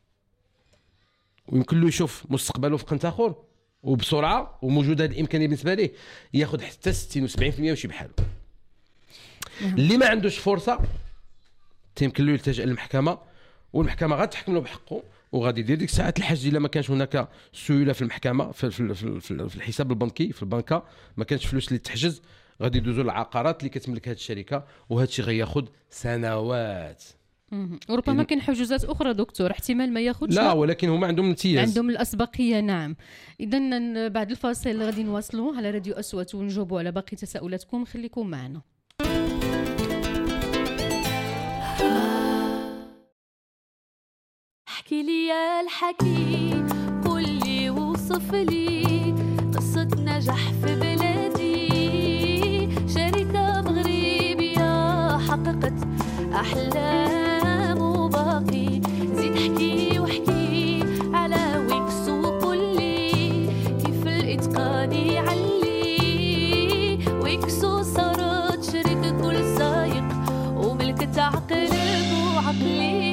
Speaker 4: ويمكن له يشوف مستقبله في قنت اخر وبسرعه وموجوده هذه الامكانيه بالنسبه ليه، ياخذ حتى 60 و70% ويمشي بحاله. اللي ما عندوش فرصه يمكن له يلتجئ للمحكمه، والمحكمه غتحكم له بحقه، وغادي يدير ديك ساعات الحجز الا ما كانش هناك سيوله في المحكمه في الحساب البنكي في البنكه، ما كانش فلوس اللي تحجز، غادي يدوزوا للعقارات اللي كتملك هذه الشركه، وهذا الشيء غياخذ سنوات.
Speaker 2: وربما كاين حجوزات اخرى دكتور احتمال ما ياخذش.
Speaker 4: لا ولكن هما عندهم امتياز،
Speaker 2: عندهم الاسبقيه. نعم. اذا بعد الفاصل غادي نواصلوا على راديو أصوات ونجاوبوا على باقي تساؤلاتكم. خليكم معنا.
Speaker 18: احكي لي يا الحكي، قول لي وصف لي قصة نجاح في بلادي، شركة مغربية حققت أحلام وباقي. زيد احكي واحكي على ويكس وقول لي كيف الإتقان يعلي. ويكسو صارت شركة كل سايق وملكة عقل وعقلي.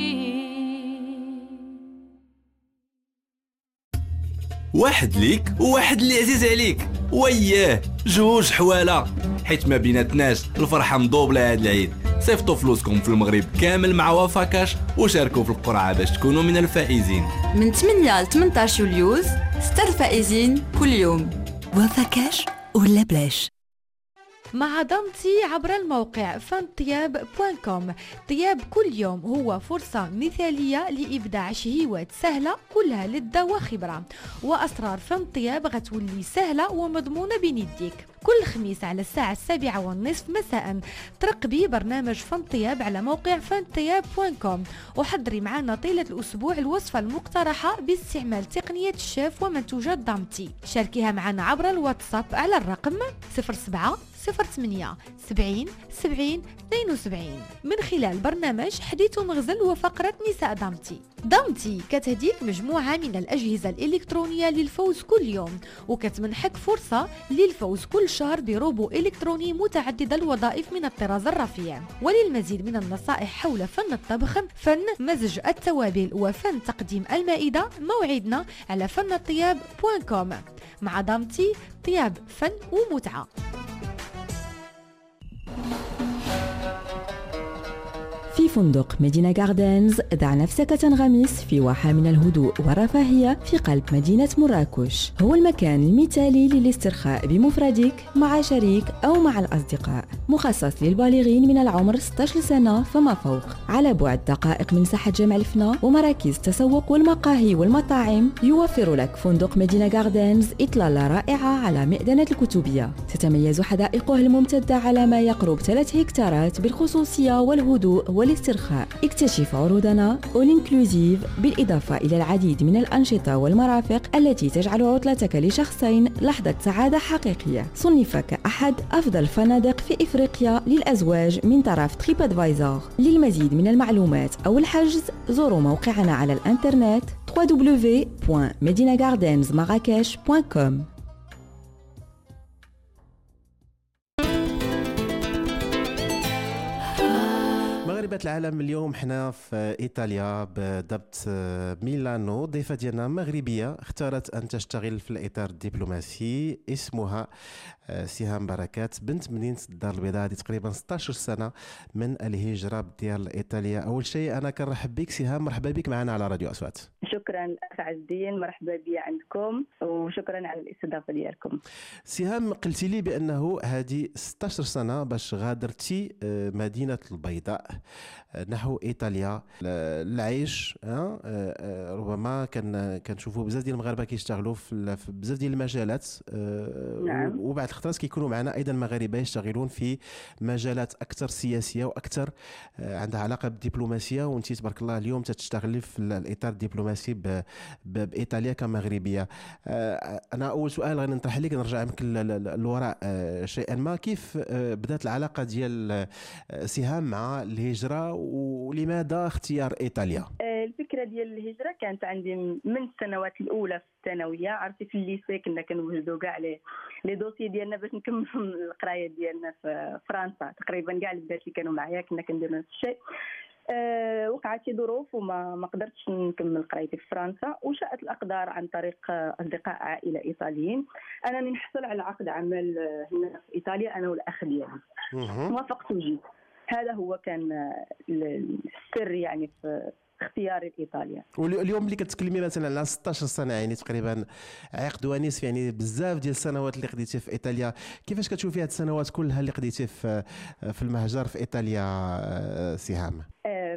Speaker 19: واحد ليك وواحد اللي عزيز عليك، وياه جوج حواله، حيت ما بيناتناش الفرحه مدوبله هاد العيد. صيفطوا فلوسكم في المغرب كامل مع وفاكاش وشاركوا في القرعه باش تكونوا من الفائزين.
Speaker 6: من 8 ل 18 يوليوز 6 الفائزين كل يوم.
Speaker 14: وفاكاش ولا بلاش.
Speaker 20: مع ضمتي عبر الموقع fantiab.com. طياب كل يوم هو فرصة مثالية لإبداع شهيوات سهلة كلها لذة وخبرة، وأسرار فانطياب غتولي سهلة ومضمونة بين يديك. كل خميس على الساعة 7:30 مساء ترقبي برنامج فانطياب على موقع fantiab.com، وحضري معنا طيلة الأسبوع الوصفة المقترحة باستعمال تقنية الشيف ومنتوجات ضمتي. شاركيها معنا عبر الواتساب على الرقم 0708 70 70 72 من خلال برنامج حديث ومغزل وفقرة نساء ضمتي. ضمتي كتهديك مجموعة من الأجهزة الإلكترونية للفوز كل يوم، وكتمنحك فرصة للفوز كل شهر بروبو إلكتروني متعدد الوظائف من الطراز الرفيع. وللمزيد من النصائح حول فن الطبخ، فن مزج التوابل وفن تقديم المائدة، موعدنا على fantiab.com. مع ضمتي طياب فن ومتعة.
Speaker 21: في فندق مدينة غاردنز دع نفسك تنغمس في واحة من الهدوء والرفاهية في قلب مدينة مراكش. هو المكان المثالي للاسترخاء بمفردك مع شريك أو مع الأصدقاء، مخصص للبالغين من العمر 16 سنة فما فوق. على بعد دقائق من ساحة جامع الفنا ومراكز التسوق والمقاهي والمطاعم، يوفر لك فندق مدينة غاردنز إطلالة رائعة على مئذنة الكتبية. تتميز حدائقه الممتدة على ما يقرب 3 هكتارات بالخصوصية والهدوء والاسترخاء. اكتشف عروضنا All Inclusive بالإضافة إلى العديد من الأنشطة والمرافق التي تجعل عطلتك لشخصين لحظة سعادة حقيقية. صنفك أحد أفضل الفنادق في إفريقيا للأزواج من طرف تريب أدفايزر. للمزيد من المعلومات أو الحجز زوروا موقعنا على الإنترنت www.medinagardensmarrakesh.com.
Speaker 22: مغاربة العالم، اليوم حنا في إيطاليا بضبط ميلانو. ضيفة ديالنا مغربية اختارت أن تشتغل في الإطار الدبلوماسي، اسمها سهام بركات، بنت مدينة الدار البيضاء. هذه تقريبا 16 سنة من الهجرة ديال إيطاليا. أول شيء أنا كنرحب بك سهام، مرحبا بك معنا على راديو أصوات.
Speaker 23: شكرا أخ عز الدين، مرحبا بي عندكم وشكرا على الاستضافة ديالكم.
Speaker 22: سهام، قلتي لي بأنه هذه 16 سنة باش غادرتي مدينة البيضاء نحو إيطاليا العيش. ربما كنشوفوا بزاف ديال المغاربة كيشتغلوا في بزاف ديال المجالات.
Speaker 23: نعم.
Speaker 22: وبعد الخطرات كيكونوا معنا أيضا مغاربة يشتغلون في مجالات أكثر سياسية وأكثر عندها علاقة بالدبلوماسية، وانتي تبارك الله اليوم تشتغلي في الإطار الدبلوماسي بإيطاليا كمغربية. أنا أول سؤال غادي نطرح لك، نرجع يمكن للوراء شيئا ما. كيف بدات العلاقة ديال سهام مع الهجرة، ولماذا اختيار إيطاليا؟
Speaker 23: الفكرة ديال الهجرة كانت عندي من السنوات الأولى في الثانوية. عرفتي في الليسي كنا كنوجدوا كاع لي دوسي ديالنا باش نكملوا القراية ديالنا في فرنسا. تقريبا كاع البنات اللي كانوا معايا كنا كنديروا نفس الشيء. وقعت شي ظروف وما قدرتش نكمل قرايتي في فرنسا، وشاءت الأقدار عن طريق أصدقاء عائلة إيطاليين أنني نحصل على عقد عمل هنا في إيطاليا أنا والأخ ديالي. وافقت وجيت. هذا هو كان السر يعني في اختياري لإيطاليا.
Speaker 22: واليوم اللي كتكلمي مثلا على 16 سنة، يعني تقريبا عقد ونصف، يعني بزاف ديال السنوات اللي قضيتي في إيطاليا. كيفاش كتشوفي هاد السنوات كلها اللي قضيتي في المهجر في إيطاليا سهام؟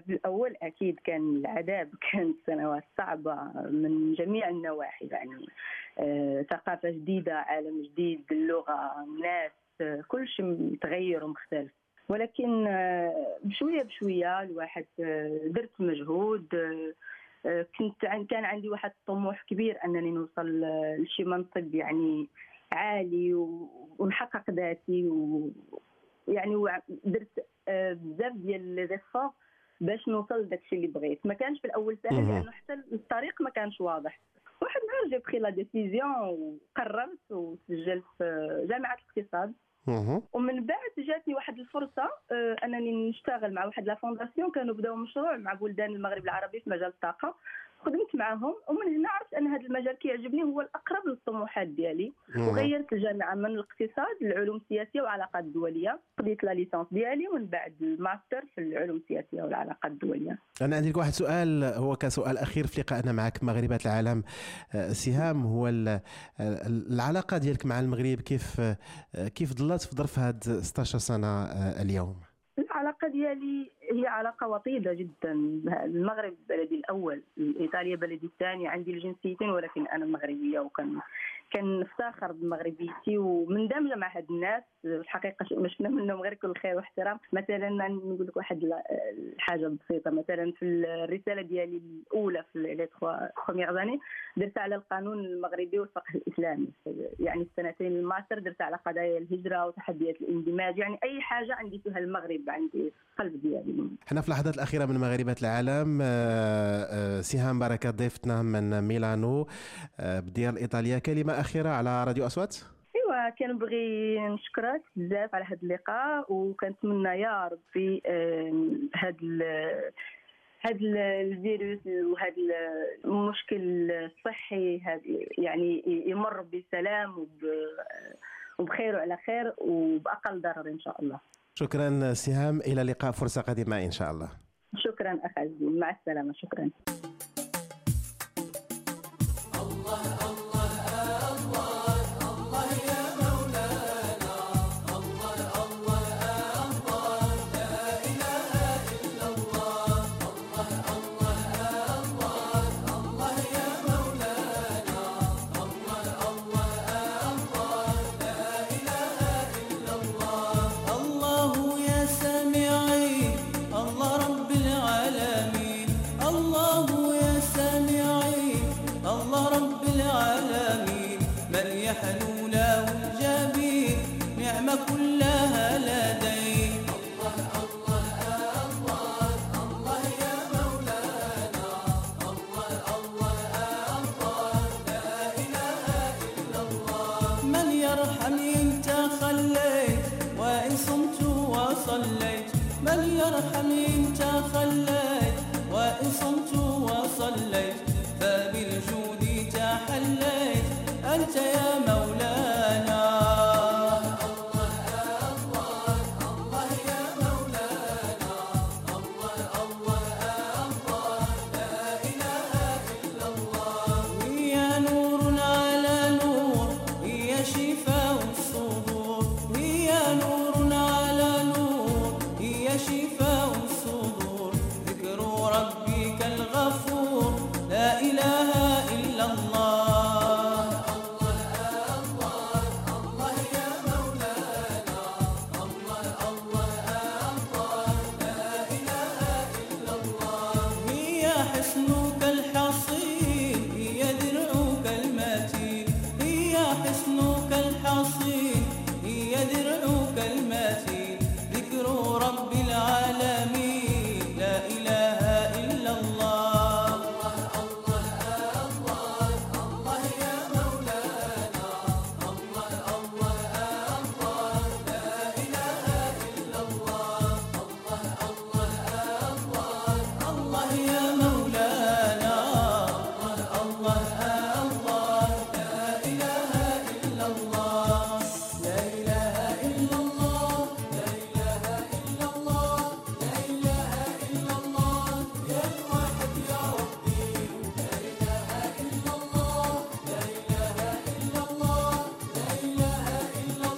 Speaker 23: في الأول أكيد كان العذاب، كانت سنوات صعبة من جميع النواحي، يعني ثقافة جديدة، عالم جديد، اللغة، الناس، كل شيء متغير ومختلف. ولكن بشوية بشوية الواحد درت مجهود، كان عندي واحد الطموح كبير أنني نوصل لشي منصب يعني عالي ونحقق ذاتي، يعني درت بزاف ديال لي زيفور باش نوصل لداكشي اللي بغيت. ما كانش في الاول سهل لانه حتى الطريق ما كانش واضح. واحد النهار جي بخي لا ديسيزيون وقررت وسجلت في جامعه الاقتصاد، ومن بعد جاتني واحد الفرصه انني نشتغل مع واحد لا فونداسيون، كانوا بداو مشروع مع بلدان المغرب العربي في مجال الطاقه، خدمت معهم، ومن هنا عرفت ان هذا المجال كيعجبني، هو الاقرب للطموحات ديالي. وغيرت الجامعه من الاقتصاد للعلوم السياسيه والعلاقات الدوليه، خديت لا ليسانس ديالي ومن بعد الماستر في العلوم السياسيه والعلاقات الدوليه.
Speaker 22: انا عندي لك واحد سؤال، هو كسؤال اخير في لقائنا معك مغاربات العالم. سهام، هو العلاقه ديالك مع المغرب كيف ظلت في ظرف هاد 16 سنه اليوم؟
Speaker 23: العلاقة ديالي هي علاقة وطيدة جدا. المغرب بلدي الأول، إيطاليا بلدي الثاني، عندي الجنسيتين، ولكن أنا مغربية كان نفتخر بمغربيتي ومندمجة مع هاد الناس. الحقيقة ما شفنا منهم غير كل خير واحترام. مثلا نقول لك واحد الحاجة بسيطة، مثلا في الرسالة ديالي الأولى في لي 3 بروميير زاني درت على القانون المغربي والفقه الإسلامي، يعني السنتين الماستر درت على قضايا الهجرة وتحديات الاندماج، يعني أي حاجة عندي فيها المغرب عندي قلب ديالي. احنا
Speaker 22: في اللحظات الأخيرة من مغاربات العالم، سهام بركة ضيفتنا من ميلانو بديار الإيطالية، كلمة أخيرة على راديو أصوات.
Speaker 23: ايوا كنبغي نشكرك بزاف على هذا اللقاء، وكنتمنى يا ربي هذا الفيروس وهذا المشكل الصحي يعني يمر بسلام وبخير وعلى خير وبأقل ضرر إن شاء الله.
Speaker 22: شكرا سهام، إلى لقاء فرصة قادمة إن شاء الله.
Speaker 23: شكرا أخ عزيز، مع السلامة. شكرا.
Speaker 3: كلها لدي الله الله الله الله يا مولانا الله الله الله لا إله إلا الله. من يرحمني انت خليت وإن صمت وصليت، من يرحمني انت خليت وإن صمت وصليت، فبالجود تحليت أنت يا مولانا.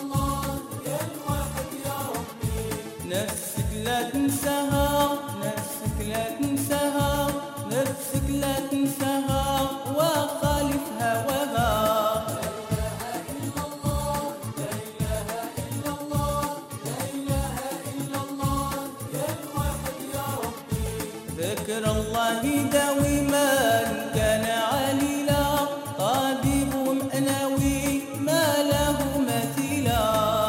Speaker 3: نفسك لا تنساها، نفسك نفسك لا تنساها، نفسك لا تنساها وخالف هواها. ذكر الله داوما كان عليلا، طبيب مأنوي ما له مثيلا.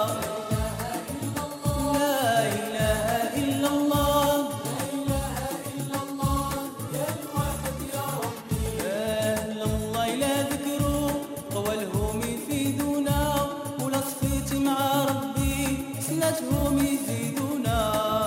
Speaker 3: لا إله إلا الله، لا إله إلا الله يا الواحد يا ربي. أهل الله لا ذكروا قولهم يفيدونا، ولا صفيتي مع ربي سنتهم يزيدونا.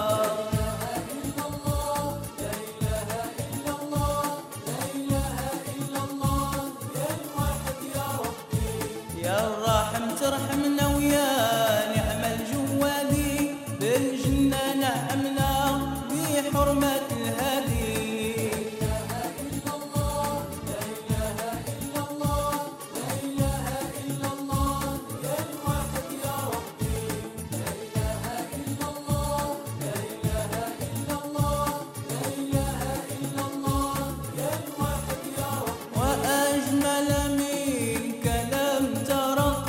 Speaker 3: ترحمنا ويا نعم الجوادي، بالجنة نعمنا بحرمة الهادي. لا إله إلا الله، لا إله إلا الله، لا إله إلا الله يا الواحد يا ربي. لا إله إلا الله، لا إله إلا الله، لا إله إلا الله يا الواحد يا ربي. وأجمل من كلام ترقى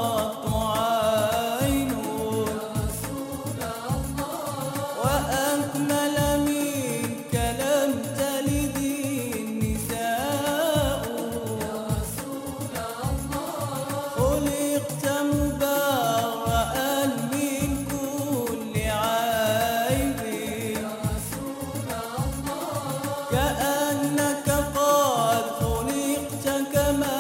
Speaker 3: وأكمل من كلام تلد النساء. يا رسول الله خلقت مبرأ من كل عيب. يا رسول الله كأنك قد خلقت كما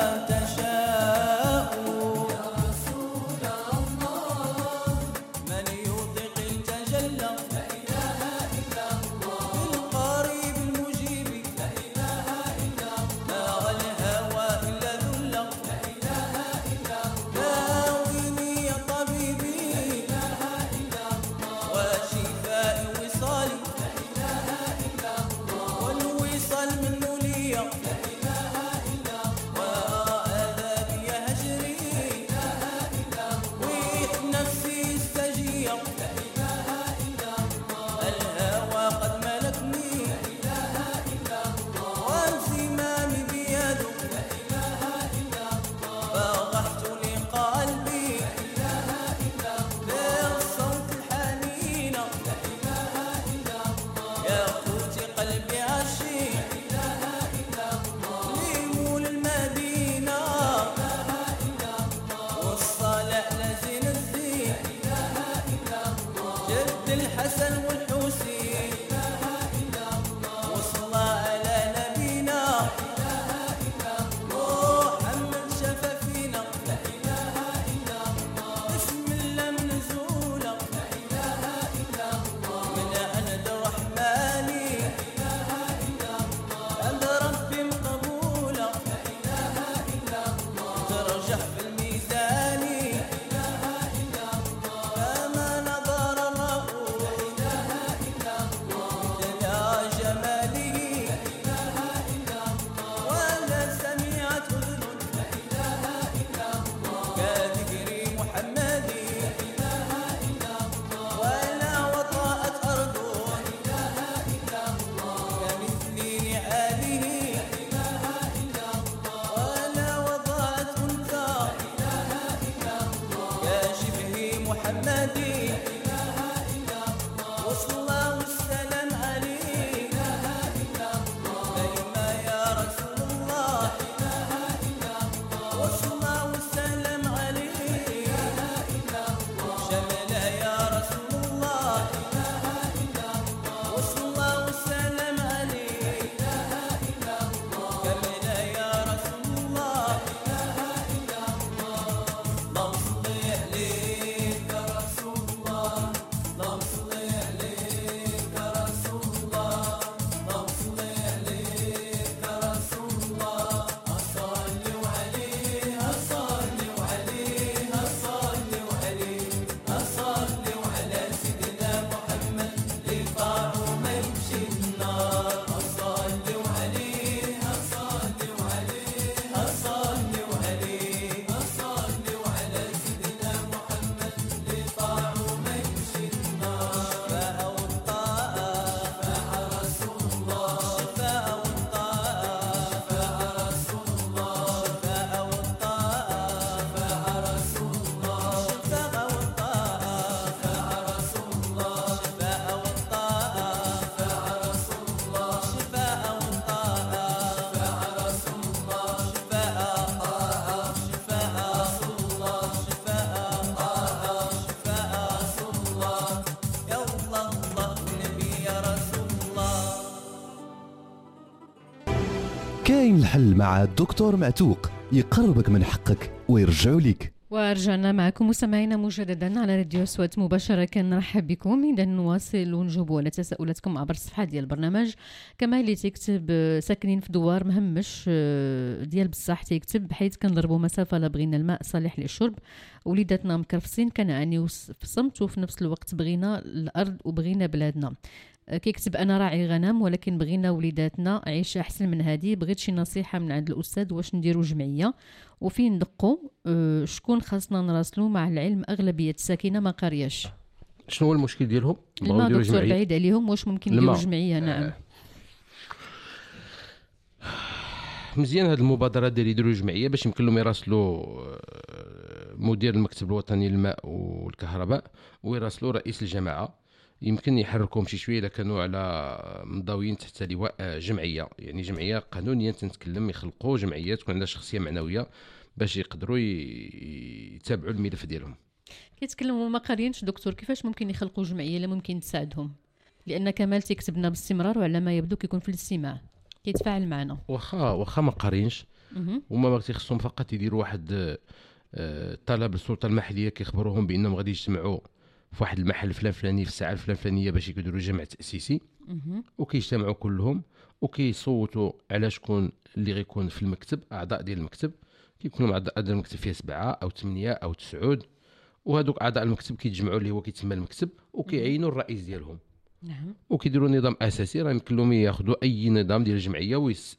Speaker 3: تشاء. يا رسول الله من يطق التجلى بالقريب المجيب. لا إله إلا الله ما الهوى إلا ذلة. لا إله إلا الله داويني يا طبيبي. لا إله إلا الله وشفائي وصالي. لا إله إلا الله والوصال منه ليا. لا إله إلا الله وآذابي هجري. لا إله إلا الله ويح نفسي استجيا. لا إله إلا الله الهوى قد ملكني. لا إله إلا الله وانزمامي بيده. لا إله إلا الله فضحت لقلبي. لا إله إلا الله بالصوت الحنين. لا إله إلا الله يا قوت قلبي عشي. لا إله إلا الله ليمول المدينة. لا إله إلا الله والصلاة لزين الزين. لا إله إلا الله جد الحسن والحسين. لا إله إلا الله وصلى على نبينا. لا إله إلا الله محمد شفى فينا. لا إله إلا الله بسم الله منزولة. لا إله إلا الله من عند رحماني. لا إله إلا الله عند ربي مقبولة. لا إله إلا الله ترجح في الميزان. لا إله إلا الله فما نظر الرؤوف. لا إله إلا الله إلى جماله. لا إله إلا الله ولا سمعت أذن. لا إله إلا الله كذكر محمد. لا إله إلا الله ولا وطأت أرض. لا إله إلا الله كمثل نعاله. لا إله إلا الله ولا وضعت أنثى. لا إله إلا الله كشبه محمد. لا إله إلا الله وصلى والسلام عليه. لا إله إلا الله كلمة يا رسول الله. لا إله إلا الله وصلى والسلام عليه. لا إله إلا الله شمله يا رسول الله. لا إله إلا الله وصلى والسلام عليه. لا إله إلا الله كمله يا رسول الله. لا إله إلا الله اللهم صل عليك يا رسول الله. اللهم صل عليك
Speaker 1: كاين الحل مع الدكتور معتوق، يقربك من حقك ويرجعوا لك.
Speaker 2: ورجعنا معكم مستمعينا مجددا على راديو أصوات مباشرة. كنرحب بكم. إذا نواصل ونجاوبوا على تساؤلاتكم عبر الصفحة ديال البرنامج. كما اللي تكتب ساكنين في دوار مهمش ديال بصح تكتب بحيث كنضربوا مسافة لا بغينا الماء صالح للشرب، وليداتنا مكرفسين كنعانيو في صمت وفي نفس الوقت بغينا الأرض وبغينا بلادنا. كيكتب أنا راعي غنم ولكن بغينا وليداتنا عيشة أحسن من هذه. بغيت شي نصيحة من عند الأستاذ واش نديرو جمعية وفين ندقو شكون خاصنا نراسلو؟ مع العلم أغلبية الساكنة ما قارياش.
Speaker 4: شنو هو المشكل ديالهم؟
Speaker 2: ما دكتور بعيد عليهم، واش ممكن نديرو جمعية؟ نعم
Speaker 4: مزيان هذه المبادرة ديال يديروا جمعية باش يمكن لهم يراسلوا مدير المكتب الوطني للماء والكهرباء ويراسلوا رئيس الجماعة. يمكن يحركهم شي شويه الا كانوا على منضويين تحت لواء جمعيه، يعني جمعيه قانونيا تنتكلم، يخلقوا جمعيه تكون عندها شخصيه معنويه باش يقدروا يتابعوا الملف ديالهم.
Speaker 2: كيتكلموا ما قاريينش دكتور، كيفاش ممكن يخلقوا جمعيه اللي ممكن تساعدهم؟ لان كمال تكتبنا باستمرار وعلى ما يبدو كيكون في الاستماع كيتفاعل معنا. واخا ما قارينش وما ما تيخصهم فقط يديروا واحد طلب للسلطه المحليه كيخبروهم بانهم غادي يجتمعوا في واحد المحل فلاني في الساعه الفلانيه باش يقدروا جمع تاسيسي، وكيجتمعوا كلهم وكيصوتوا على شكون اللي غيكون في المكتب. اعضاء ديال المكتب كيكونوا اعضاء ديال المكتب فيه 7 أو 8 أو 9، وهذوك اعضاء المكتب كيتجمعوا اللي هو كيتسمى المكتب وكيعينوا الرئيس ديالهم. نعم.
Speaker 4: وكيديروا نظام اساسي راه يمكن لهم ياخذوا اي نظام ديال الجمعيه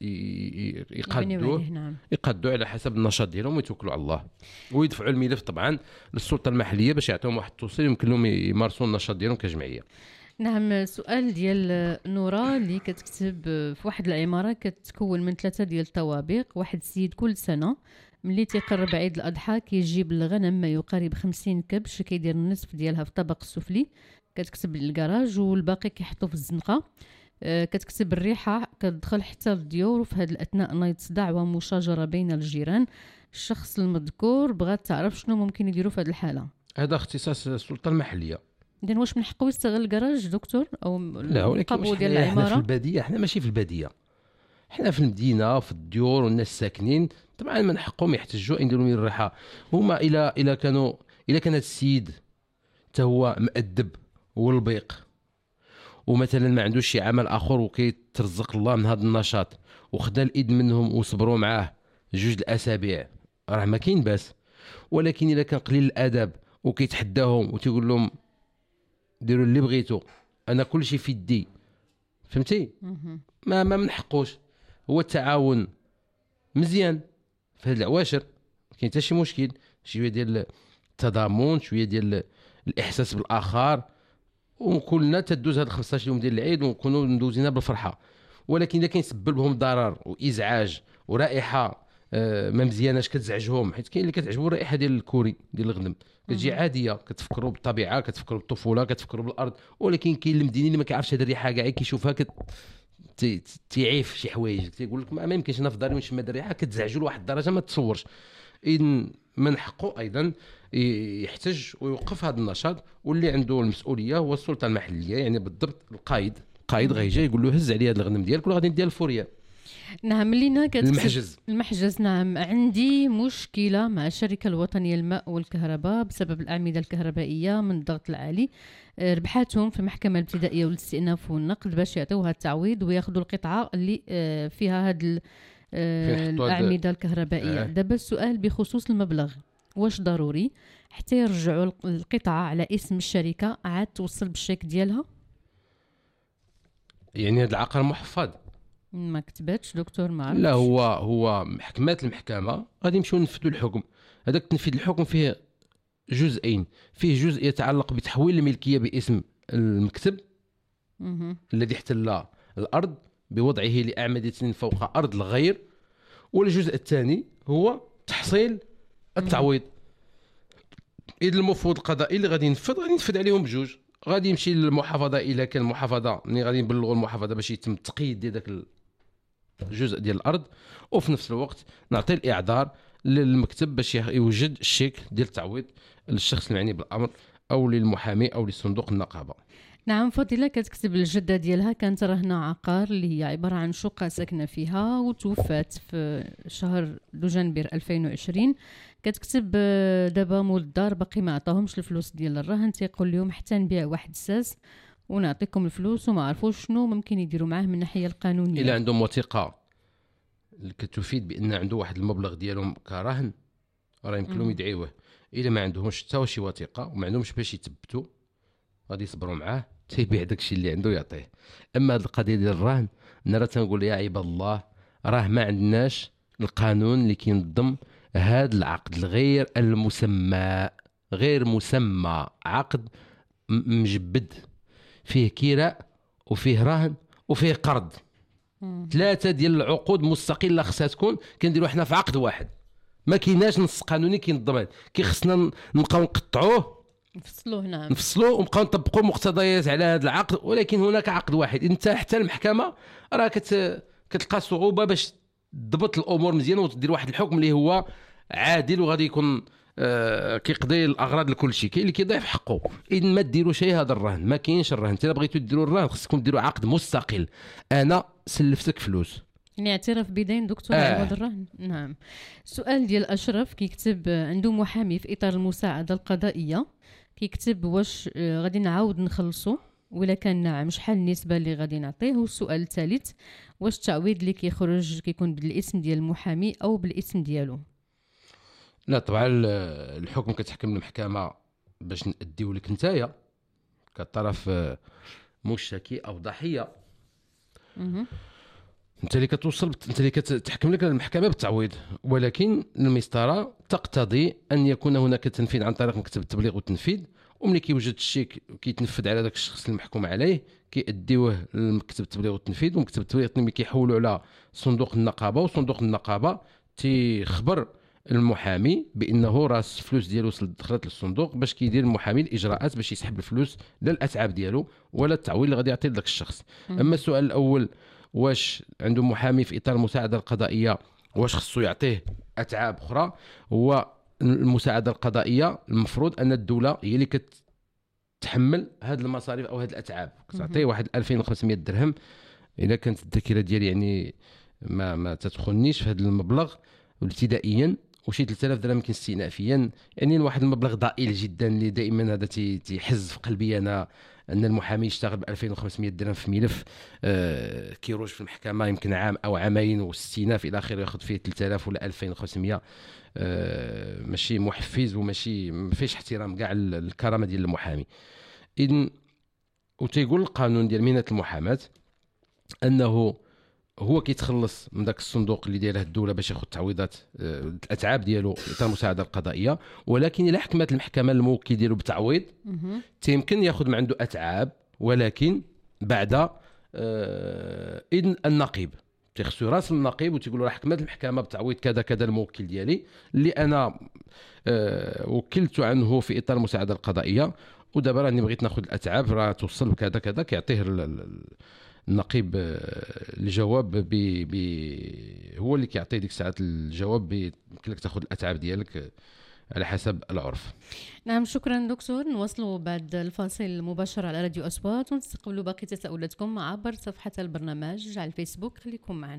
Speaker 4: يقادوا على حسب النشاط ديالهم ويتوكلوا على الله ويدفعوا الملف طبعا للسلطه المحليه باش يعطيهم واحد التوصيل يمكن لهم يمارسوا النشاط ديالهم كجمعيه.
Speaker 2: نعم. سؤال ديال نورا اللي كتكتب في واحد العماره كتكون من 3 ديال الطوابق. واحد السيد كل سنه ملي تيقرب عيد الاضحى كيجيب الغنم ما يقارب 50 كبش، كيدير النصف ديالها في الطبق السفلي، كتكتب للكراج والباقي كيحطوا في الزنقه. كتكتب الريحه كتدخل حتى للديور، وفي هذا الاثناء نايض صداع ومشاجره بين الجيران. الشخص المذكور بغات تعرف شنو ممكن يديروا في هذه الحاله.
Speaker 4: هذا اختصاص السلطه المحليه.
Speaker 2: اذا واش من حقه يستغل الكراج دكتور او
Speaker 4: القبو ديال العماره؟ في الباديه، حنا ماشي في الباديه، حنا في المدينه في الديور والناس ساكنين. طبعا من حقهم يحتجوا يديروا من الريحه. هما الى كان هذا السيد حتى هو مؤدب والبيق ومثلا ما عندوش شي عمل اخر وكيترزق الله من هذا النشاط وخدا الايد منهم وصبروا معاه 2 الاسابيع، راه ما كاين باس. ولكن الا كان قليل الادب وكيتحداهم وتيقول لهم ديروا اللي بغيتوا انا كل شيء في يدي، فهمتي؟ ما من حقوش. هو التعاون مزيان في هاد العواشر، كاين حتى شي مشكل، شويه ديال التضامن، شويه ديال الاحساس بالاخر، وكلنا تدوز هاد 15 يوم ديال العيد ونكونوا ندوزينها بالفرحه. ولكن اذا كيسبب لهم ضرر وازعاج ورائحه ما مزياناش كتزعجهم، حيت كاين اللي كتعجبو الرائحه ديال الكوري ديال الغنم كتجي عاديه، كتفكروا بالطبيعه، كتفكروا بالطفوله، كتفكروا بالارض. ولكن كاين المديني اللي ما كيعرفش هاد الريحه كاع كيشوفها تيعيف شي حوايج، تيقول لك ما يمكنش انا في داري ونشم هاد الريحه، كتزعجوا لواحد الدرجه ما تصورش. إذن من حقه ايضا يحتج ويوقف هذا النشاط، واللي عنده المسؤوليه هو السلطه المحليه، يعني بالضبط القائد غيجي يقول له هز عليا هذا الغنم ديالك ولا غادي ندير الفوريه.
Speaker 2: نعم. لينا المحجز. نعم. عندي مشكله مع الشركه الوطنيه للماء والكهرباء بسبب الاعمده الكهربائيه من الضغط العالي. ربحاتهم في المحكمه الابتدائيه والاستئناف والنقد باش يعطيوها التعويض وياخذوا القطعه اللي فيها هذه الأعمدة الكهربائية. دابا السؤال بخصوص المبلغ، واش ضروري حتى يرجعوا القطعة على اسم الشركة عاد توصل بالشيك ديالها؟
Speaker 4: يعني هذا العقار محفظ
Speaker 2: ما كتبتش دكتور؟ ما عرفتش.
Speaker 4: لا هو محكمات المحكمة غادي يمشيو ينفذوا الحكم. هذاك تنفيذ الحكم فيه جزئين، فيه جزء يتعلق بتحويل الملكية باسم المكتب الذي احتل الأرض بوضعه لأعمدة فوق أرض الغير، والجزء الثاني هو تحصيل التعويض. إذا المفوض القضائي اللي غادي ينفذ عليهم بجوج، غادي يمشي للمحافظة إلا كان المحافظة ملي غادي يبلغوا المحافظة باش يتم التقييد ديال داك الجزء ديال الأرض، وفي نفس الوقت نعطي الإعذار للمكتب باش يوجد الشيك ديال التعويض للشخص المعني بالأمر أو للمحامي أو لصندوق النقابة.
Speaker 2: نعم فضيلة كتكتب الجدة ديالها كانت راهنة عقار اللي هي عبارة عن شقة ساكنة فيها وتوفات في شهر دجنبر 2020. كتكتب دابا مول الدار باقي ما عطاهمش الفلوس ديال الرهن، تيقول لهم حتى نبيع واحد الساس ونعطيكم الفلوس وما عرفوش شنو ممكن يديروا معاه من الناحية القانونية.
Speaker 4: إلا عندهم وثيقة كتفيد بأن عنده واحد المبلغ ديالهم كرهن راه يمكن لهم يدعيوه. إلا ما عندهمش حتى شي وثيقة وما عندهمش باش يثبتوا غادي يصبروا معاه تيبيع داكشي اللي عنده يعطيه. اما هذه القضيه ديال الرهن انا راه تنقول يا عباد الله راه ما عندناش القانون اللي كينظم هذا العقد الغير المسمى، غير مسمى، عقد مجبد فيه كراء وفيه رهن وفيه قرض. 3 ديال العقود مستقله خصها تكون كنديروا حنا في عقد واحد. ما كايناش نص قانوني كينظم هذا. خصنا نبقاو نقطعوه نفصلوه ونبقاو نطبقوا مقتضيات على هذا العقد، ولكن هناك عقد واحد. انت حتى المحكمه راه كتلقى صعوبه باش تضبط الامور مزيان وتدير واحد الحكم اللي هو عادل وغادي يكون كيقضي الاغراض لكل شيء. كاين اللي كيضيع في حقه. اذا ما ديروش هذا الرهن، ما كاينش الرهن. انت بغيتوا ديروا الرهن خصكم ديروا عقد مستقل. انا سلفتك فلوس
Speaker 2: يعني اعتراف بدين دكتور عوض الرهن. نعم. سؤال ديال اشرف كيكتب عنده محامي في اطار المساعده القضائيه، كيكتب واش غادي نعاود نخلصوا ولا كان نعم شحال النسبه اللي غادي نعطيه. والسؤال الثالث واش التعويض اللي كيخرج كيكون بالاسم ديال المحامي او بالاسم ديالو؟
Speaker 4: لا طبعا الحكم كتحكم المحكمه باش ناديو لك نتايا كطرف مشتكي او ضحيه. انت اللي كتوصل، انت اللي كتحكم لك المحكمه بالتعويض، ولكن المسطره تقتضي ان يكون هناك تنفيذ عن طريق مكتب التبليغ والتنفيذ. وملي كيوجد الشيك كيتنفذ على ذاك الشخص المحكوم عليه كيأديوه لمكتب التبليغ والتنفيذ، ومكتب التبليغ والتنفيذ كيحولوا على صندوق النقابه، وصندوق النقابه تيخبر المحامي بانه راس الفلوس ديالو دخلت للصندوق باش كيدير المحامي الاجراءات باش يسحب الفلوس لا الاتعاب ديالو ولا التعويض اللي غادي يعطي لذاك الشخص. اما السؤال الاول واش عنده محامي في اطار المساعده القضائيه واش خصو يعطيه اتعاب اخرى، هو المساعده القضائيه المفروض ان الدوله هي اللي كتحمل هذه المصاريف او هذه الاتعاب، كتعطيه واحد 2500 درهم اذا كانت الذاكره ديالي يعني ما تدخلنيش في هذا المبلغ ابتدائيا، وشي 3000 درهم يمكن استئنافيا. يعني واحد المبلغ ضئيل جدا اللي دائما هذا تيحز في قلبي انا ان المحامي يشتغل ب 2500 درهم في ملف كيروج في المحكمه يمكن عام او عامين واستئناف الى اخره ياخذ فيه 3000 ولا 2500. ماشي محفز وماشي ما فيش احترام كاع الكرامه ديال المحامي. اذن وتيقول القانون ديال مهنه المحاماه انه هو كيتخلص من داك الصندوق اللي دايره الدوله باش ياخذ تعويضات الاتعاب ديالو تاع المساعده القضائيه، ولكن الا حكمت المحكمه الموكل ديالو بتعويض تيمكن ياخذ من عنده اتعاب، ولكن بعد اذن النقيب. تيخصو راس النقيب وتيقول راه حكمت المحكمه بتعويض كذا كذا الموكل ديالي اللي انا وكلت عنه في اطار المساعده القضائيه، ودابا راني بغيت ناخذ الاتعاب راه توصل بكذا كذا. كيعطيه النقيب الجواب هو اللي كيعطي ديك الساعات الجواب يمكن لك تاخذ الاتعاب ديالك على حسب العرف.
Speaker 2: نعم شكرا دكتور. نواصلوا بعد الفاصل مباشرة على راديو أصوات ونستقبلوا باقي تساؤلاتكم عبر صفحة البرنامج على الفيسبوك. خليكم معنا.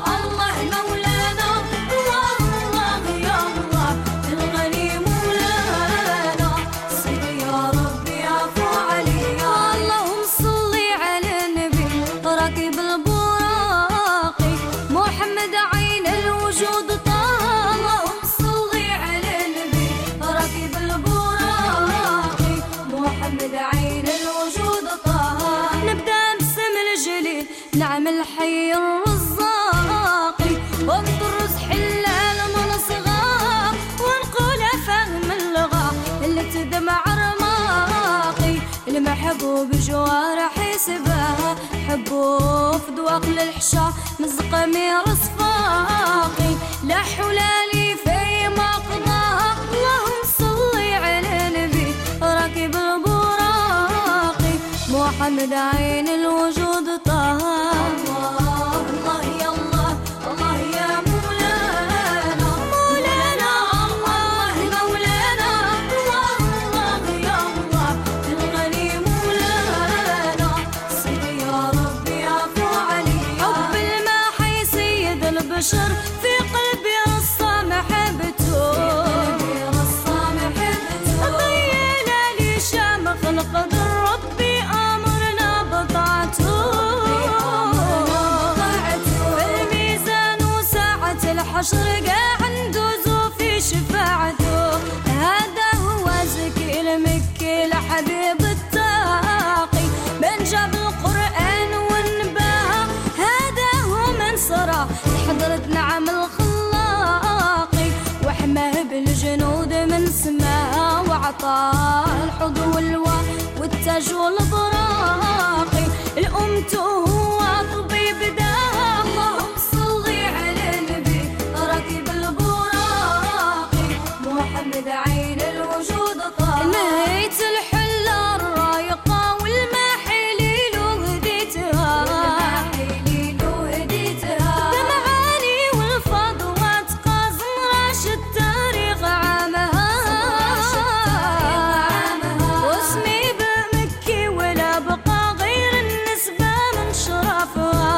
Speaker 3: مولانا الله الله يا الله الغني مولانا
Speaker 5: نحبو في دواق للحشا مزق مير صفاقي لا حلالي في ما قضاها اللهم صلي على نبي راكب البراقي محمد عين الوجود طه الله الله يا الله الله يا مولانا مولانا الله مولانا الله الله يا الله الغني مولانا سيدي يا ربي عفو علي حب الماحي سيد البشر في قلبي رصة محبته ضينا لي شامخ القدر ربي أمرنا بطاعته الميزان وساعة الحشر قاع ندوز في شفاعته هذا هو زكي المكي لحبيب التاقي من جاب القرآن والنباهة هذا هو من صرا حضرة نعم الخلاقي وحماه بالجنود من سماه وعطاه الحظ والوا والتاج والبراقي الأمة هو طبيب داها اللهم صلي على النبي راكب البراقي محمد عين الوجود طه نهيت الحلة الرايقة والماحي ليلو هديتها بمعاني والفضوات قاسم راشد تاريخ عامها واسمي بمكي ولا بقى غير النسبة من شرفها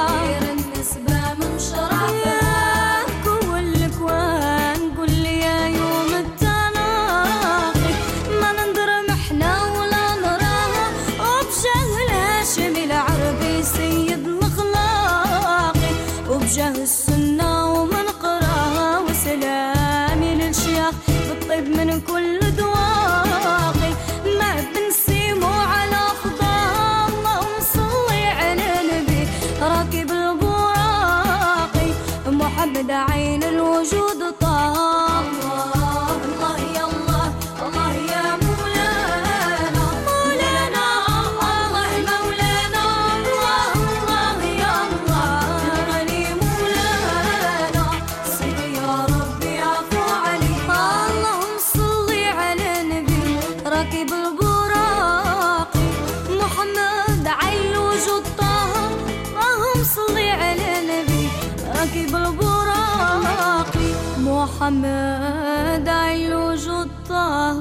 Speaker 5: يا كل كوان قل لي يا يوم التلاقي ما نندرم احنا ولا نراها وبجاه الهاشمي العربي سيد مخلاقي وبجاه السنة ومن قراها وسلامي للشيخ بالطيب من كل دواقي ما بنسيمو على خضاها اللهم صلي على نبي راكب البراقي محمد عين الوجود طه الله الله يا الله الله يا مولانا مولانا الله مولانا الله الله يا الله الغني مولانا سيدي يا ربي عفو علي اللهم صلي على نبي راكب البراقي محمد عين الوجود طه اللهم صلي على نبي راكب البراقي محمد عين الوجود طه.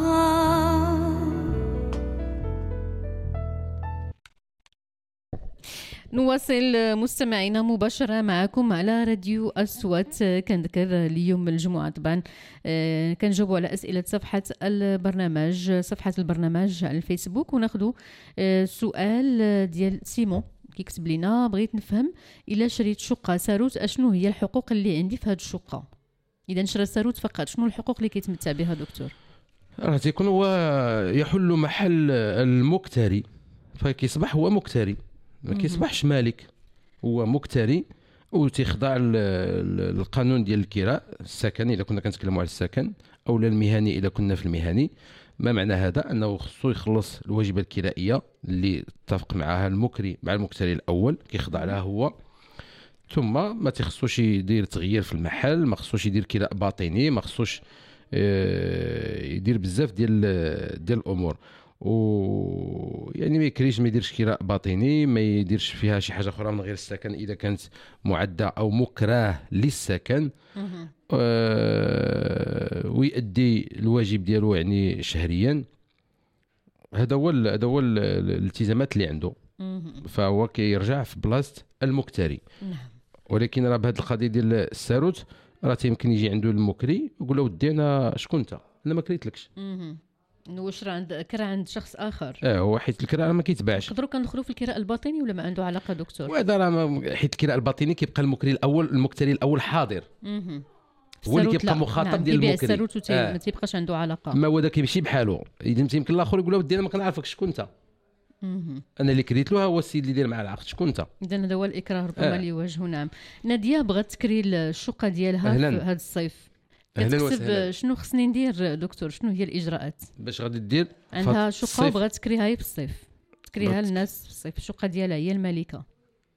Speaker 2: نواصل مستمعينا مباشرة معكم على راديو أصوات. كنذكر اليوم الجمعة طبعا كنجاوبوا على أسئلة صفحة البرنامج على الفيسبوك وناخذوا سؤال ديال سيمون كيكتب لنا بغيت نفهم إلا شريت شقة ساروت أشنو هي الحقوق اللي عندي في هذه الشقة إذا نشرى ساروت فقط شنو الحقوق اللي كيتمتع بها دكتور؟
Speaker 4: راه تيكون هو يحل محل المكتري فكيصبح هو مكتري ما كيصبحش مالك هو مكتري وتخضع القانون ديال الكراء السكن اذا كنا كنتكلموا على السكن او المهني اذا كنا في المهني. ما معنى هذا؟ انه خصو يخلص الواجبات الكرائيه اللي اتفق معها المكري مع المكتري الاول كيخضع لها هو ثم ما تخصوش يدير تغيير في المحل ما خصوش يدير كراء باطني ما خصوش يدير بزاف ديال الامور ويعني ما يكريش ما يديرش كراء باطني ما يديرش فيها شي حاجه اخرى من غير السكن اذا كانت معده او مكره للسكن ويؤدي الواجب ديالو يعني شهريا. هذا هو الالتزامات اللي عنده فهو كيرجع في بلاصه المكتري. ولكن راه بهذه القضيه ديال الساروت راه يمكن يجي عنده المكري يقول له ودي انا شكون انت انا ما كريتلكش
Speaker 2: واش راه عند كرا عند شخص اخر
Speaker 4: هو حيت الكراء ما كيتباعش
Speaker 2: نقدروا كندخلوا في الكراء الباطني ولا ما عنده علاقه دكتور؟
Speaker 4: وهذا راه حيت الكراء الباطني كيبقى المكتري الاول حاضر هو اللي كيبقى مخاطب ديال المكري
Speaker 2: الساروت ما تيبقاش عنده علاقه
Speaker 4: ما هو ذا كيمشي بحاله يمكن الاخر يقول له ودي انا ما كنعرفكش شكون انت انا اللي كريت له هو السيد اللي داير مع العقد شكون انت
Speaker 2: اذا هذا هو الاكراه ربما اللي يواجهه. نعم. ناديه بغات تكري الشقه ديالها في هذا الصيف كتكتب شنو خصني ندير دكتور شنو هي الاجراءات
Speaker 4: باش غادي دير
Speaker 2: عندها شقه وبغات تكريها هي في الصيف تكريها للناس في الصيف الشقه ديالها هي المالكه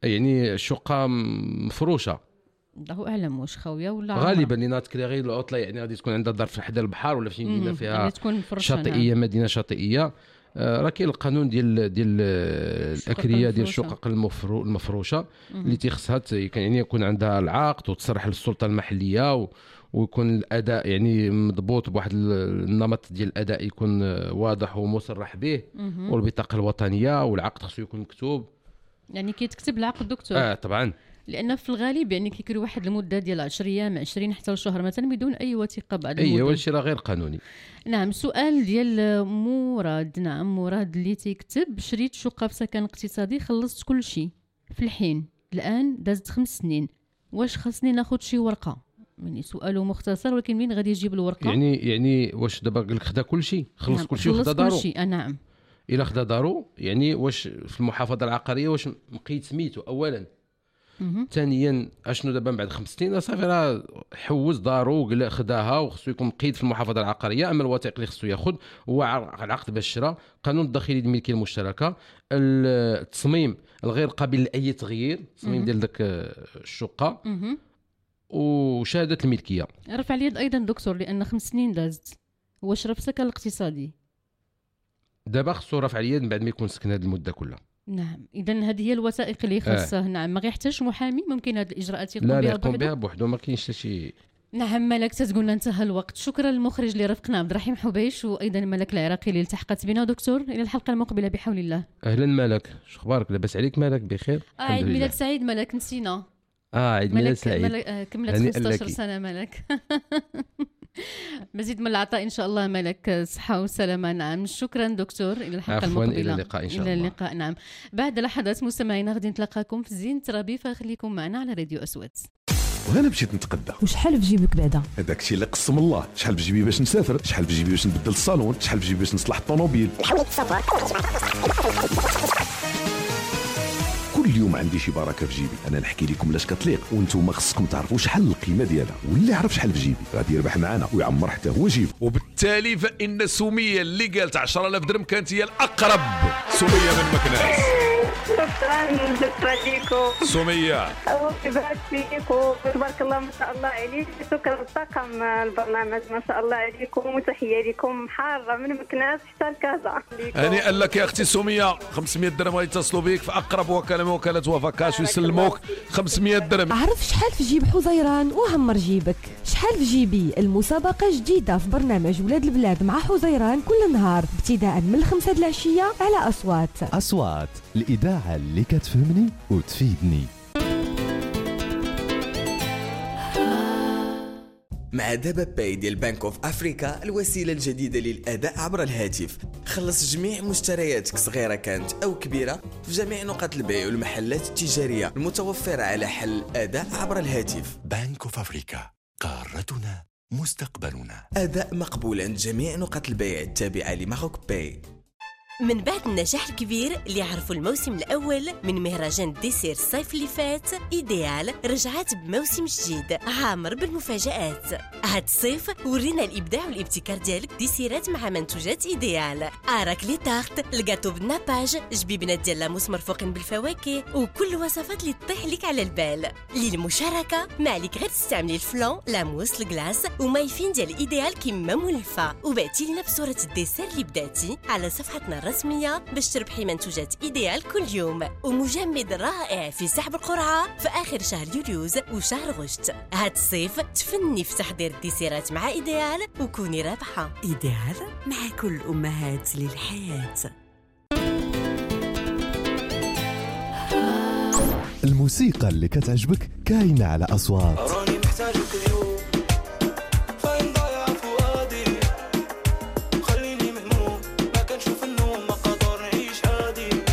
Speaker 4: يعني الشقه مفروشه.
Speaker 2: الله اعلم واش خاويه ولا
Speaker 4: غالبا لينا تكري غير العطله، يعني غادي تكون عندها دار في حدا البحر ولا في شي مدينه فيها
Speaker 2: يعني تكون
Speaker 4: شاطئيه، مدينه شاطئيه. راه كاين القانون ديال الاكريه ديال الشقق المفروشه اللي تيخصها يعني يكون عندها العقد وتصرح للسلطه المحليه ويكون الاداء يعني مضبوط بواحد النمط ديال الاداء يكون واضح ومصرح به، والبطاقه الوطنيه والعقد خصو يكون مكتوب.
Speaker 2: يعني كيتكتب العقد دكتور؟
Speaker 4: طبعا.
Speaker 2: لان في الغالب يعني كيكري واحد المده ديال 10 ايام 20 حتى لشهر مثلا بدون اي وثيقه بعد المده.
Speaker 4: ايوا هادشي راه غير قانوني.
Speaker 2: نعم. سؤال ديال مراد. نعم مراد اللي تيكتب شريت شقه في سكن اقتصادي، خلصت كل شيء في الحين، الان دازت 5 سنين، واش خاصني ناخذ شي ورقه؟ يعني سؤاله مختصر ولكن منين غادي يجيب الورقه؟
Speaker 4: يعني واش دابا قال لك خدا كل شيء، خلص كل شيء وخدا دارو؟
Speaker 2: نعم.
Speaker 4: الا خدا دارو يعني واش في المحافظه العقاريه واش مقيد سميتو اولا؟ ثانيا اشنو دابا بعد 5 سنين صافي راه حوز دارو خداها وخصو يكون مقيد في المحافظه العقاريه. اما الوثائق اللي خصو ياخذ هو العقد باش الشراء، قانون الداخلي للملكيه المشتركه، التصميم الغير قابل لاي تغيير، التصميم ديال داك الشقه، وشهاده الملكيه.
Speaker 2: رفع اليد ايضا دكتور لان 5 سنين دازت، هو شرا في السكن الاقتصادي،
Speaker 4: دابا خصو رفع اليد من بعد ما يكون سكن هذه المده كلها.
Speaker 2: نعم. اذا هذه هي الوثائق اللي خاصه. نعم. ما غيحتاجش محامي، ممكن هذه الاجراءات يقوم
Speaker 4: بها بوحدو، ما كاينش شي.
Speaker 2: نعم. ملك تتقولنا انتهى الوقت. شكرا للمخرج اللي رافقنا عبد الرحيم حبيش، وايضا ملك العراقي اللي التحقت بنا. دكتور الى الحلقه المقبله بحول الله.
Speaker 4: اهلا ملك، شو اخبارك؟ لاباس عليك ملك؟ بخير.
Speaker 2: عيد ميلاد سعيد ملك، نسينا.
Speaker 4: عيد ميلاد سعيد.
Speaker 2: كملت 15 سنه ملك. مزيد من العطاء ان شاء الله ملك، صحه وسلامه. نعم. شكرا دكتور، الى الحلقه المقبله.
Speaker 4: الى اللقاء ان شاء الله.
Speaker 2: الى اللقاء. نعم. بعد لحظات مستمعينا غادي نتلاقاكم في زين ترابي، فخليكم معنا على راديو اسود.
Speaker 7: وانا مشيت نتقدى،
Speaker 8: وشحال في جيبك بعدا؟
Speaker 7: هذاك الشيء اللي قسم الله. شحال في جيبي باش نسافر، شحال في جيبي باش نبدل الصالون، شحال في جيبي باش نصلح الطوموبيل. كل يوم عندي شي بركه في جيبي. انا نحكي لكم لاش كتليق، وانتم خصكم تعرفوا شحال القيمه ديالها، واللي يعرف شحال في جيبي غادي يربح معنا ويعمر حتى هو جيبه.
Speaker 11: وبالتالي فان سميه اللي قالت 10000 درهم كانت هي الاقرب. سميه من مكناس.
Speaker 24: شكرا لكم
Speaker 11: سميه.
Speaker 24: يبارك فيكم، تبارك الله ما شاء الله عليك. شكرا لطاقم البرنامج ما شاء الله عليكم، وتحيه لكم حاره من مكناس حتى لكازا.
Speaker 11: هنيئا لك يا اختي سميه. 500 درهم غيتصلوا بك في اقرب وكاله وفاكاش ويسلموك 500 درهم.
Speaker 8: عرف شحال في جيب حزيران وهمر جيبك. شحال في جيبي المسابقه جديده في برنامج ولاد البلاد مع حزيران كل نهار ابتداء من 5 العشيه على
Speaker 1: أصوات الإذاعة اللي كتفهمني وتفيدني.
Speaker 25: مع دابا باي ديال بنك اوف افريكا، الوسيله الجديده للاداء عبر الهاتف. خلص جميع مشترياتك صغيره كانت او كبيره في جميع نقاط البيع والمحلات التجاريه المتوفره على حل اداء عبر الهاتف.
Speaker 26: بنك اوف افريكا، قارتنا مستقبلنا.
Speaker 25: اداء مقبول عند جميع نقاط البيع التابعه لماروك باي.
Speaker 13: من بعد النجاح الكبير اللي عرفوا الموسم الأول من مهرجان ديسير الصيف اللي فات، إيديال رجعت بموسم جديد عامر بالمفاجآت. هاد الصيف ورينا الإبداع والابتكار ديالك ديسيرات مع منتوجات إيديال. أراك لي تارت، الجاتو بالناباج، جبيبنات ديال لاموس مرفوقين بالفواكه، وكل وصفات اللي تطيح لك على البال. للمشاركة ما عليك غير تستعملي الفلون، لاموس، الكلاس ومايفين ديال إيديال كيما مولفة، وبعتي لنا بصورة الديسير اللي بداتي على صفحتنا الرسمية باش تربحي منتوجات إيديال كل يوم. ومجمد رائع في سحب القرعة في آخر شهر يوليوز وشهر غشت. هاد الصيف تفني في تحضير الديسيرات مع إيديال وكوني رابحة.
Speaker 14: إيديال مع كل أمهات للحياة.
Speaker 1: الموسيقى اللي كتعجبك كاينة على أصوات.
Speaker 3: راني محتاجك اليوم.